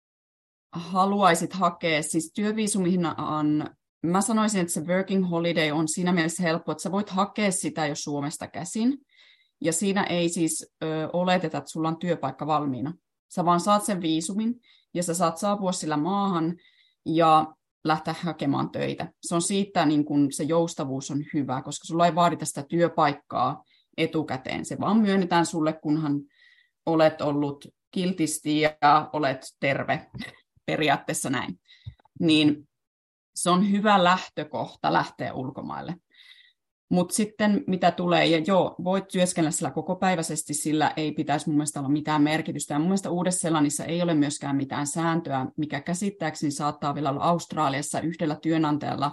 haluaisit hakea, siis työviisumihin on, mä sanoisin, että se working holiday on siinä mielessä helppo, että sä voit hakea sitä jo Suomesta käsin, ja siinä ei siis ö, oleteta, että sulla on työpaikka valmiina. Sä vaan saat sen viisumin, ja sä saat saapua sillä maahan, ja lähteä hakemaan töitä. Se on siitä, niin kun se joustavuus on hyvä, koska sulla ei vaadita sitä työpaikkaa etukäteen. Se vaan myönnetään sulle, kunhan olet ollut kiltisti ja olet terve, periaatteessa näin. Niin se on hyvä lähtökohta lähteä ulkomaille. Mutta sitten mitä tulee, ja joo, voit työskennellä sillä kokopäiväisesti, sillä ei pitäisi mun mielestä olla mitään merkitystä. Ja mun mielestä Uudessa-Seelannissa ei ole myöskään mitään sääntöä, mikä käsittääkseni saattaa vielä olla Australiassa yhdellä työnantajalla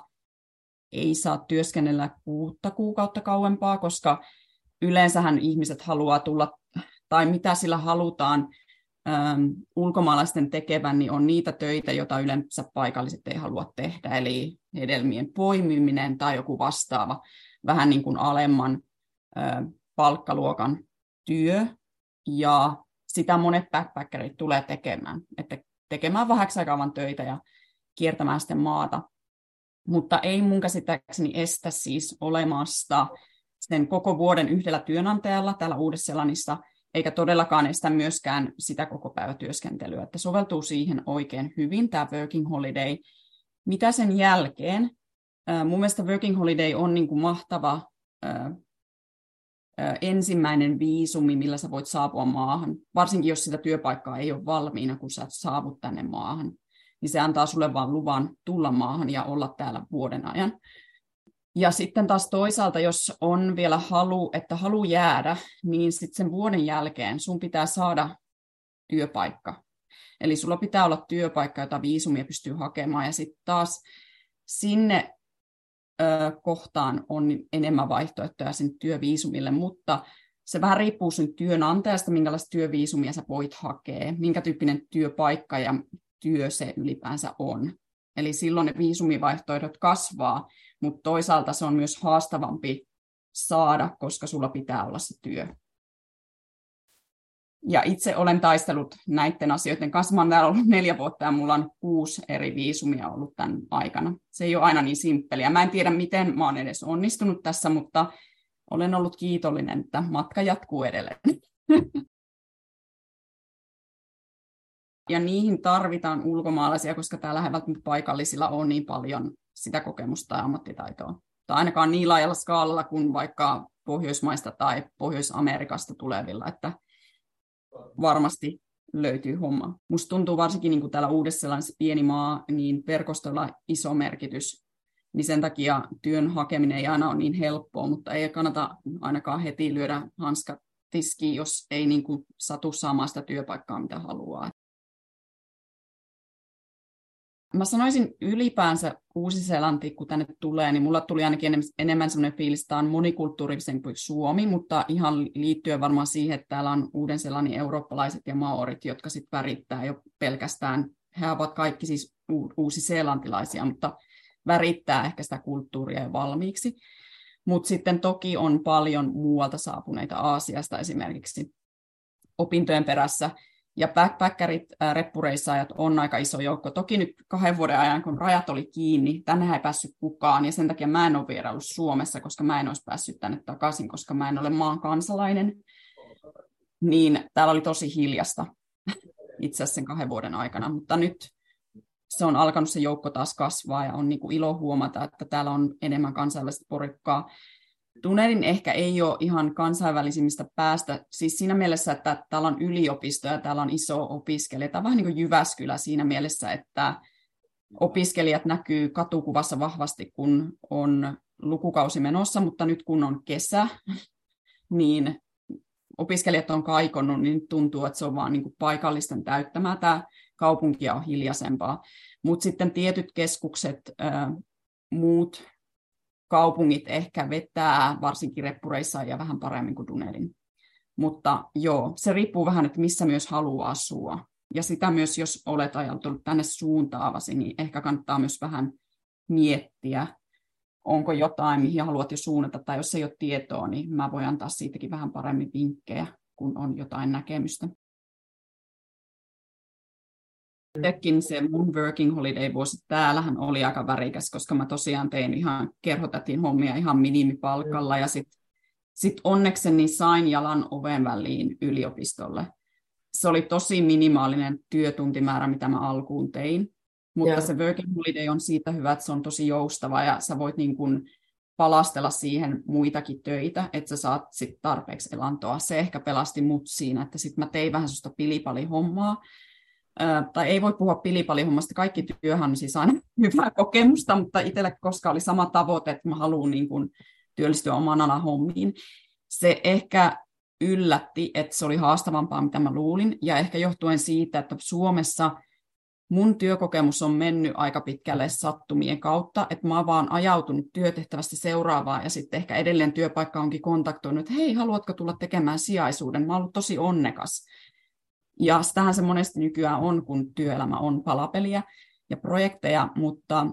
ei saa työskennellä kuutta kuukautta kauempaa, koska yleensähän ihmiset haluaa tulla, tai mitä sillä halutaan äm, ulkomaalaisten tekevän, niin on niitä töitä, joita yleensä paikalliset ei halua tehdä, eli hedelmien poimiminen tai joku vastaava, vähän niin kuin alemman ä, palkkaluokan työ, ja sitä monet backpackerit tulee tekemään, että tekemään vähäksi aikaa vaan töitä ja kiertämään sitten maata, mutta ei mun käsittääkseni estä siis olemasta sen koko vuoden yhdellä työnantajalla täällä Uudessa-Seelannissa, eikä todellakaan estä myöskään sitä koko päivätyöskentelyä, että soveltuu siihen oikein hyvin tämä working holiday. Mitä sen jälkeen? Mun mielestä working holiday on niin kuin mahtava ää, ää, ensimmäinen viisumi, millä sä voit saapua maahan, varsinkin jos sitä työpaikkaa ei ole valmiina, kun sä saavut tänne maahan, niin se antaa sulle vaan luvan tulla maahan ja olla täällä vuoden ajan. Ja sitten taas toisaalta, jos on vielä halu, että halu jäädä, niin sitten sen vuoden jälkeen sun pitää saada työpaikka. Eli sulla pitää olla työpaikka, jota viisumia pystyy hakemaan. Ja sitten taas sinne ö, kohtaan on enemmän vaihtoehtoja sinne työviisumille, mutta se vähän riippuu sun työnantajasta, minkälaista työviisumia sä voit hakea, minkä tyyppinen työpaikka ja työ se ylipäänsä on. Eli silloin ne viisumivaihtoehdot kasvaa, mutta toisaalta se on myös haastavampi saada, koska sulla pitää olla se työ. Ja itse olen taistellut näiden asioiden kanssa. Mä olen täällä ollut neljä vuotta ja mulla on kuusi eri viisumia ollut tämän aikana. Se ei ole aina niin simppeliä. Mä en tiedä, miten mä oon edes onnistunut tässä, mutta olen ollut kiitollinen, että matka jatkuu edelleen. Ja niihin tarvitaan ulkomaalaisia, koska täällä ei välttämättä paikallisilla ole niin paljon sitä kokemusta ja ammattitaitoa. Tai ainakaan niin laajalla skaalalla kuin vaikka Pohjoismaista tai Pohjois-Amerikasta tulevilla, että varmasti löytyy homma. Musta tuntuu varsinkin niin kuin täällä Uudessa-Seelannissa pieni maa, niin verkostolla iso merkitys. niin sen takia työn hakeminen ei aina ole niin helppoa, mutta ei kannata ainakaan heti lyödä hanskat tiskiin, jos ei niin kuin satu saamaan sitä työpaikkaa, mitä haluaa. Mä sanoisin ylipäänsä Uusi-Seelanti, kun tänne tulee, niin mulla tuli ainakin enemmän sellainen fiilis, että tämä on monikulttuurisen kuin Suomi, mutta ihan liittyen varmaan siihen, että täällä on Uuden-Seelannin eurooppalaiset ja maorit, jotka sitten värittää jo pelkästään, he ovat kaikki siis uusi-seelantilaisia, mutta värittää ehkä sitä kulttuuria jo valmiiksi. Mutta sitten toki on paljon muualta saapuneita Aasiasta esimerkiksi opintojen perässä, ja backpackerit, reppureissaajat on aika iso joukko. Toki nyt kahden vuoden ajan, kun rajat oli kiinni, tänne ei päässyt kukaan, ja sen takia mä en ole vieraillut Suomessa, koska mä en olisi päässyt tänne takaisin, koska mä en ole maan kansalainen. Niin täällä oli tosi hiljasta itse asiassa sen kahden vuoden aikana, mutta nyt se on alkanut se joukko taas kasvaa, ja on niin kuin ilo huomata, että täällä on enemmän kansainvälistä porukkaa. Dunedin ehkä ei ole ihan kansainvälisimmistä päästä, siis siinä mielessä, että täällä on yliopisto ja täällä on iso opiskelija. Tämä on vähän niin kuin Jyväskylä siinä mielessä, että opiskelijat näkyy katukuvassa vahvasti, kun on lukukausi menossa, mutta nyt kun on kesä, niin opiskelijat on kaikonnut, niin tuntuu, että se on vaan niin kuin paikallisten täyttämää. Tämä kaupunki on hiljaisempaa, mutta sitten tietyt keskukset, äh, muut kaupungit ehkä vetää varsinkin reppureissaajia vähän paremmin kuin Dunedin. Mutta joo, se riippuu vähän, että missä myös haluaa asua. Ja sitä myös, jos olet ajautunut tänne suuntaavasi, niin ehkä kannattaa myös vähän miettiä, onko jotain, mihin haluat jo suunnata, tai jos ei ole tietoa, niin mä voin antaa siitäkin vähän paremmin vinkkejä, kun on jotain näkemystä. Tekin se mun working holiday-vuosi täällähän oli aika värikäs, koska mä tosiaan tein ihan kerhotätin hommia ihan minimipalkalla, ja sitten sit onnekseni sain jalan oven väliin yliopistolle. Se oli tosi minimaalinen työtuntimäärä, mitä mä alkuun tein, mutta yeah. Se working holiday on siitä hyvä, että se on tosi joustava, ja sä voit niin kun palastella siihen muitakin töitä, että sä saat sit tarpeeksi elantoa. Se ehkä pelasti mut siinä, että sit mä tein vähän sellaista pilipalihommaa, Äh, tai ei voi puhua pilipalihommasta, kaikki työhän on siis aina hyvää kokemusta, mutta itselle koska oli sama tavoite, että mä haluan niin kuin työllistyä oman alan hommiin. Se ehkä yllätti, että se oli haastavampaa, mitä mä luulin, ja ehkä johtuen siitä, että Suomessa mun työkokemus on mennyt aika pitkälle sattumien kautta, että mä oon vaan ajautunut työtehtävästi seuraavaan, ja sitten ehkä edelleen työpaikka onkin kontaktoinut, että hei, haluatko tulla tekemään sijaisuuden? Mä oon ollut tosi onnekas. Ja sitähän se monesti nykyään on, kun työelämä on palapeliä ja projekteja, mutta,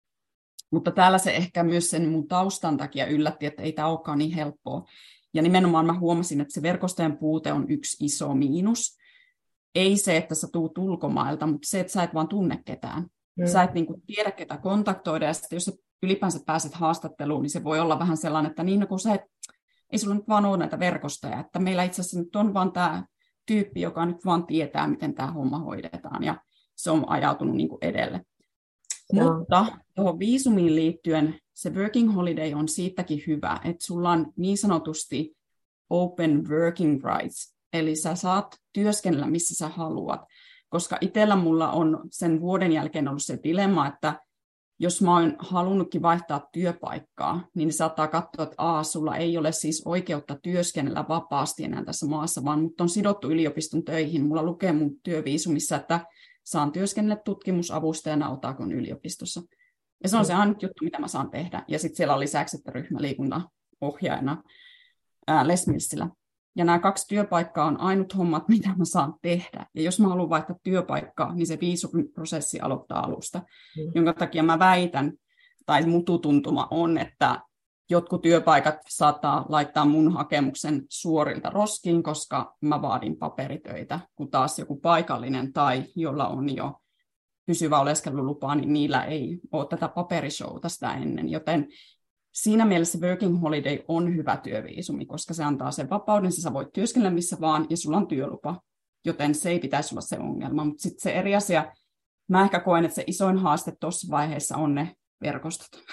mutta täällä se ehkä myös sen mun taustan takia yllätti, että ei tämä olekaan niin helppoa. Ja nimenomaan mä huomasin, että se verkostojen puute on yksi iso miinus. Ei se, että sä tuut ulkomailta, mutta se, että sä et vaan tunne ketään. Mm. Sä et niin kuin tiedä, ketä kontaktoida, ja sitten jos sä ylipäänsä pääset haastatteluun, niin se voi olla vähän sellainen, että niin, no kun sä et, ei sulla nyt vaan ole näitä verkostoja, että meillä itse asiassa nyt on vaan tämä tyyppi, joka nyt vaan tietää, miten tämä homma hoidetaan, ja se on ajautunut niin kuin edelle. No. Mutta tuohon viisumiin liittyen se working holiday on siitäkin hyvä, että sulla on niin sanotusti open working rights, eli sä saat työskennellä missä sä haluat, koska itsellä mulla on sen vuoden jälkeen ollut se dilemma, että jos mä oon halunnutkin vaihtaa työpaikkaa, niin saattaa katsoa, että a, sulla ei ole siis oikeutta työskennellä vapaasti enää tässä maassa, vaan mut on sidottu yliopiston töihin. Mulla lukee mun työviisumissa, että saan työskennellä tutkimusavustajana Otakon yliopistossa. Ja se on se ainut juttu, mitä mä saan tehdä. Ja sitten siellä on lisäksi, että ryhmäliikuntaohjaajana ää, Les Millsillä. Ja nämä kaksi työpaikkaa on ainut hommat, mitä mä saan tehdä. Ja jos mä haluan vaihtaa työpaikkaa, niin se viisumiprosessi aloittaa alusta. Mm. Jonka takia mä väitän, tai mututuntuma on, että jotkut työpaikat saattaa laittaa mun hakemuksen suorilta roskiin, koska mä vaadin paperitöitä, kun taas joku paikallinen tai jolla on jo pysyvä oleskelulupa, niin niillä ei ole tätä paperishowta sitä ennen. Joten siinä mielessä working holiday on hyvä työviisumi, koska se antaa sen vapauden, sä voit työskennellä missä vaan, ja sulla on työlupa, joten se ei pitäisi olla se ongelma. Mutta sitten se eri asia, mä ehkä koen, että se isoin haaste tuossa vaiheessa on ne verkostot.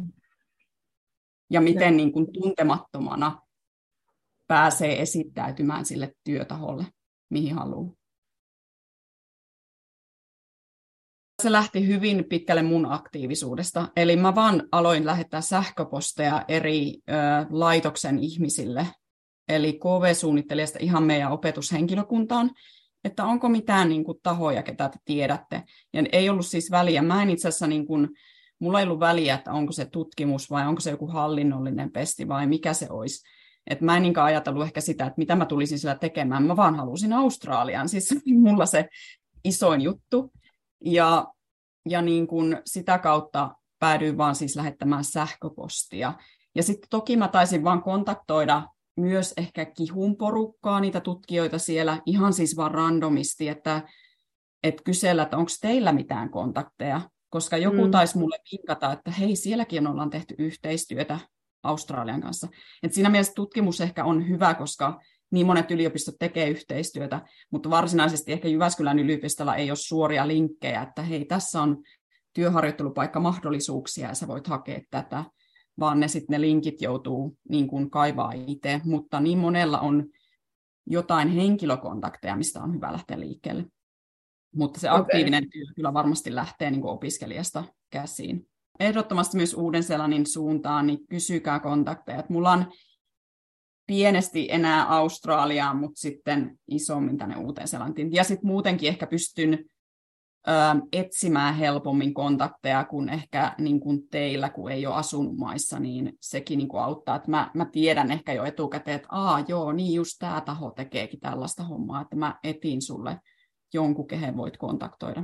Ja miten niin kun tuntemattomana pääsee esittäytymään sille työtaholle, mihin haluaa. Se lähti hyvin pitkälle mun aktiivisuudesta. Eli mä vaan aloin lähettää sähköposteja eri ö, laitoksen ihmisille, eli K V-suunnittelijasta ihan meidän opetushenkilökuntaan, että onko mitään niin kuin, tahoja, ketä te tiedätte. Ja ei ollut siis väliä. Mä en itse asiassa, niin kuin, mulla ei ollut väliä, että onko se tutkimus vai onko se joku hallinnollinen pesti vai mikä se olisi. Et mä en niinkään ajatellut ehkä sitä, että mitä mä tulisin sillä tekemään. Mä vaan halusin Australiaan. Siis mulla se isoin juttu. Ja, ja niin kuin sitä kautta päädyin vaan siis lähettämään sähköpostia. Ja sitten toki mä taisin vaan kontaktoida myös ehkä Kihun porukkaa, niitä tutkijoita siellä, ihan siis vaan randomisti, että, että kysellä, että onko teillä mitään kontakteja, koska joku mm. taisi mulle vinkata, että hei, sielläkin ollaan tehty yhteistyötä Australian kanssa. Et siinä mielessä tutkimus ehkä on hyvä, koska niin monet yliopistot tekee yhteistyötä, mutta varsinaisesti ehkä Jyväskylän yliopistolla ei ole suoria linkkejä, että hei, tässä on työharjoittelupaikkamahdollisuuksia ja sä voit hakea tätä, vaan ne sitten ne linkit joutuu niin kuin kaivaa itse, mutta niin monella on jotain henkilökontakteja, mistä on hyvä lähteä liikkeelle. Mutta se aktiivinen okay. työ kyllä varmasti lähtee niin kuin opiskelijasta käsiin. Ehdottomasti myös Uuden-Seelannin suuntaan, niin kysykää kontakteja. Mulla on pienesti enää Australiaan, mutta sitten isommin tänne Uuteen-Seelantiin. Ja sitten muutenkin ehkä pystyn ö, etsimään helpommin kontakteja kuin ehkä niin kuin teillä, kun ei ole asunut maissa, niin sekin niin kuin auttaa. Että mä, mä tiedän ehkä jo etukäteen, että aa joo, niin just tämä taho tekeekin tällaista hommaa, että mä etin sulle jonkun, kehen voit kontaktoida.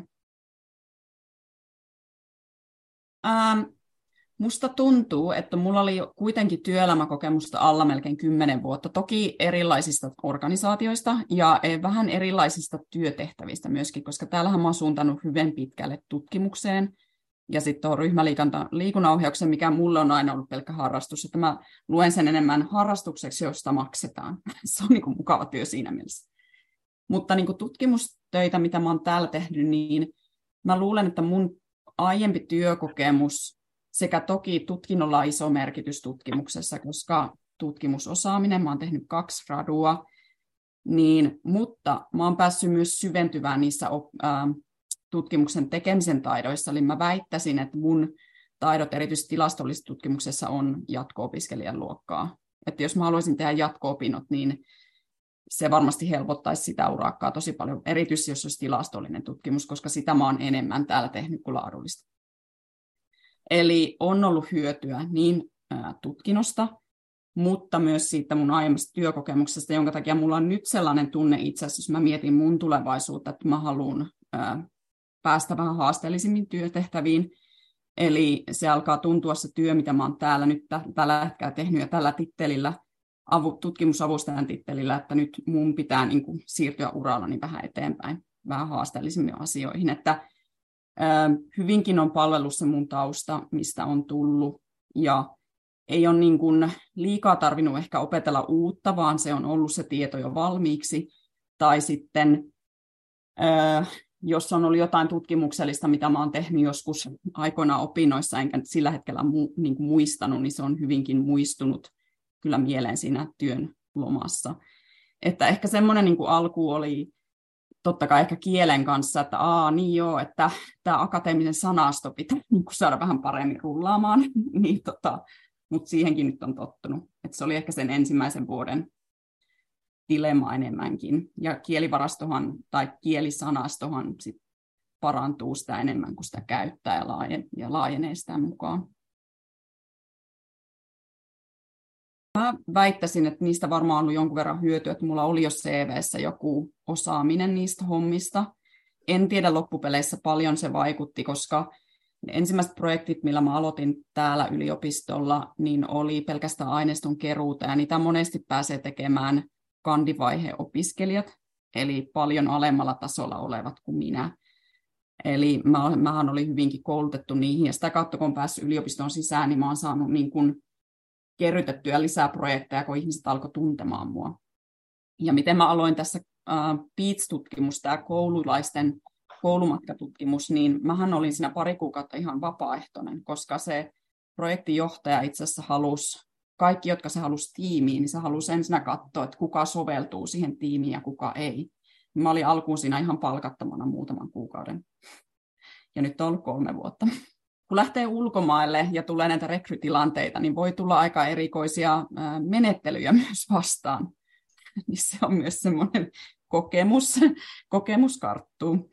Ähm, Musta tuntuu, että mulla oli kuitenkin työelämäkokemusta alla melkein kymmenen vuotta, toki erilaisista organisaatioista ja vähän erilaisista työtehtävistä myöskin, koska täällähän mä oon suuntanut hyvin pitkälle tutkimukseen ja sitten tuohon ryhmäliikunnanohjauksen, mikä mulle on aina ollut pelkkä harrastus, että mä luen sen enemmän harrastukseksi, josta maksetaan. Se on niin kuin mukava työ siinä mielessä. Mutta niin kuin tutkimustöitä, mitä mä oon täällä tehnyt, niin mä luulen, että mun aiempi työkokemus sekä toki tutkinnolla on iso merkitys tutkimuksessa, koska tutkimusosaaminen, mä oon tehnyt kaksi gradua, niin, mutta mä oon päässyt myös syventymään niissä op, ä, tutkimuksen tekemisen taidoissa, eli mä väittäisin, että mun taidot erityisesti tilastollisessa tutkimuksessa on jatko-opiskelijan luokkaa. Että jos mä haluaisin tehdä jatko-opinnot, niin se varmasti helpottaisi sitä urakkaa tosi paljon, erityisesti jos olisi tilastollinen tutkimus, koska sitä mä oon enemmän täällä tehnyt kuin laadullista. Eli on ollut hyötyä niin ä, tutkinnosta, mutta myös siitä mun aiemmasta työkokemuksesta, jonka takia mulla on nyt sellainen tunne itse asiassa, jos mä mietin mun tulevaisuutta, että mä haluan ä, päästä vähän haasteellisimmin työtehtäviin. Eli se alkaa tuntua se työ, mitä mä oon täällä nyt t- tällä hetkellä tehnyt ja tällä tittelillä, avu, tutkimusavustajan tittelillä, että nyt mun pitää niin kuin, siirtyä uralla niin vähän eteenpäin, vähän haasteellisimmin asioihin, että hyvinkin on palvellut se mun tausta, mistä on tullut, ja ei ole niin kuin liikaa tarvinnut ehkä opetella uutta, vaan se on ollut se tieto jo valmiiksi, tai sitten jos on ollut jotain tutkimuksellista, mitä mä oon tehnyt joskus aikoinaan opinnoissa, enkä sillä hetkellä mu- niin kuin muistanut, niin se on hyvinkin muistunut kyllä mieleen siinä työn lomassa. Että ehkä semmoinen niin kuin alku oli totta kai ehkä kielen kanssa, että aa, niin joo, että tämä akateeminen sanasto pitää niin saada vähän paremmin rullaamaan, niin tota, mutta siihenkin nyt on tottunut. Että se oli ehkä sen ensimmäisen vuoden dilemma enemmänkin. Ja kielivarastohan tai kielisanastohan sit parantuu sitä enemmän, kun sitä käyttää ja, laajen, ja laajenee sitä mukaan. Mä väittäisin, että niistä varmaan on ollut jonkun verran hyötyä, että mulla oli jo C V:ssä joku osaaminen niistä hommista. En tiedä loppupeleissä paljon se vaikutti, koska ne ensimmäiset projektit, millä mä aloitin täällä yliopistolla, niin oli pelkästään aineiston keruuta, ja niitä monesti pääsee tekemään kandivaiheen opiskelijat, eli paljon alemmalla tasolla olevat kuin minä. Eli mä, mähän olin hyvinkin koulutettu niihin, ja sitä kautta kun on päässyt yliopistoon sisään, niin mä oon saanut niin kuin kerrytettyä lisää projekteja, kun ihmiset alkoi tuntemaan mua. Ja miten mä aloin tässä äh, P E A T S-tutkimus, tämä koululaisten koulumatkatutkimus, niin mähän olin siinä pari kuukautta ihan vapaaehtoinen, koska se projektijohtaja itse asiassa halusi, kaikki, jotka se halusi tiimiin, niin se halusi ensin katsoa, että kuka soveltuu siihen tiimiin ja kuka ei. Mä olin alkuun siinä ihan palkattomana muutaman kuukauden. ja nyt on ollut kolme vuotta. Kun lähtee ulkomaille ja tulee näitä rekrytilanteita, niin voi tulla aika erikoisia menettelyjä myös vastaan. Niin se on myös semmoinen kokemus, kokemus karttuu.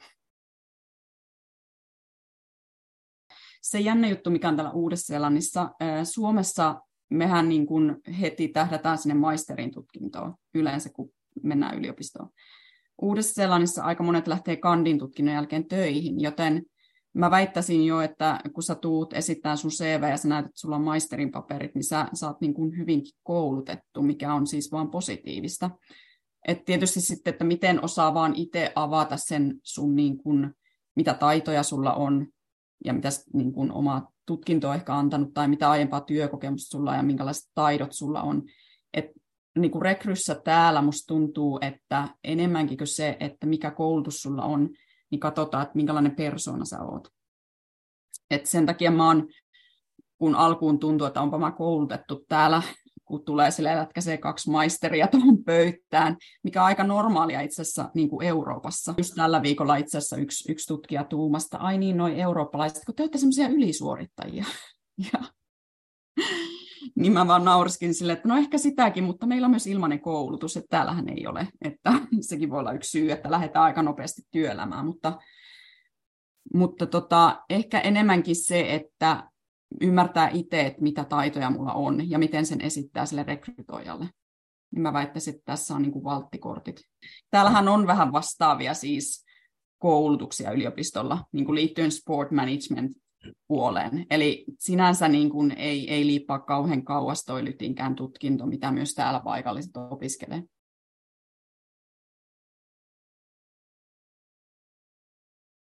Se jännä juttu, mikä on täällä Uudessa-Seelannissa, Suomessa mehän niin kuin heti tähdätään sinne maisterin tutkintoon yleensä, kun mennään yliopistoon. Uudessa-Seelannissa aika monet lähtee kandin tutkinnon jälkeen töihin, joten mä väittäisin jo, että kun sä tuut esittämään sun C V ja sä näytät, että sulla on maisterin paperit, niin sä, sä oot niin kuin hyvinkin koulutettu, mikä on siis vaan positiivista. Et tietysti sitten, että miten osaa vaan itse avata sen sun, niin kuin, mitä taitoja sulla on ja mitä niin kuin oma tutkinto on ehkä antanut tai mitä aiempaa työkokemusta sulla on ja minkälaiset taidot sulla on. Et, niin kuin rekryssä täällä musta tuntuu, että enemmänkin kuin se, että mikä koulutus sulla on, niin katsotaan, että minkälainen persoona sä oot. Et sen takia mä oon, kun alkuun tuntuu, että onpa mä koulutettu täällä, kun tulee silleen lätkäsee kaksi maisteria tuohon pöytään, mikä on aika normaalia itse asiassa niin kuin Euroopassa. Just tällä viikolla itse asiassa yksi, yksi tutkija tuumasta, ai niin, noi eurooppalaiset, kun te olette semmoisia ylisuorittajia. Ja niin mä vaan nauriskin silleen, että no ehkä sitäkin, mutta meillä on myös ilmainen koulutus, että täällähän ei ole. Että sekin voi olla yksi syy, että lähdetään aika nopeasti työelämään, mutta, mutta tota, ehkä enemmänkin se, että ymmärtää itse, että mitä taitoja mulla on ja miten sen esittää sille rekrytoijalle. Niin mä väittäisin, että tässä on niin kuin valttikortit. Täällähän on vähän vastaavia siis koulutuksia yliopistolla niin kuin liittyen sport management puoleen. Eli sinänsä niin kuin ei, ei liippaa kauhean kauas toi Lytinkään tutkinto, mitä myös täällä paikalliset opiskelee.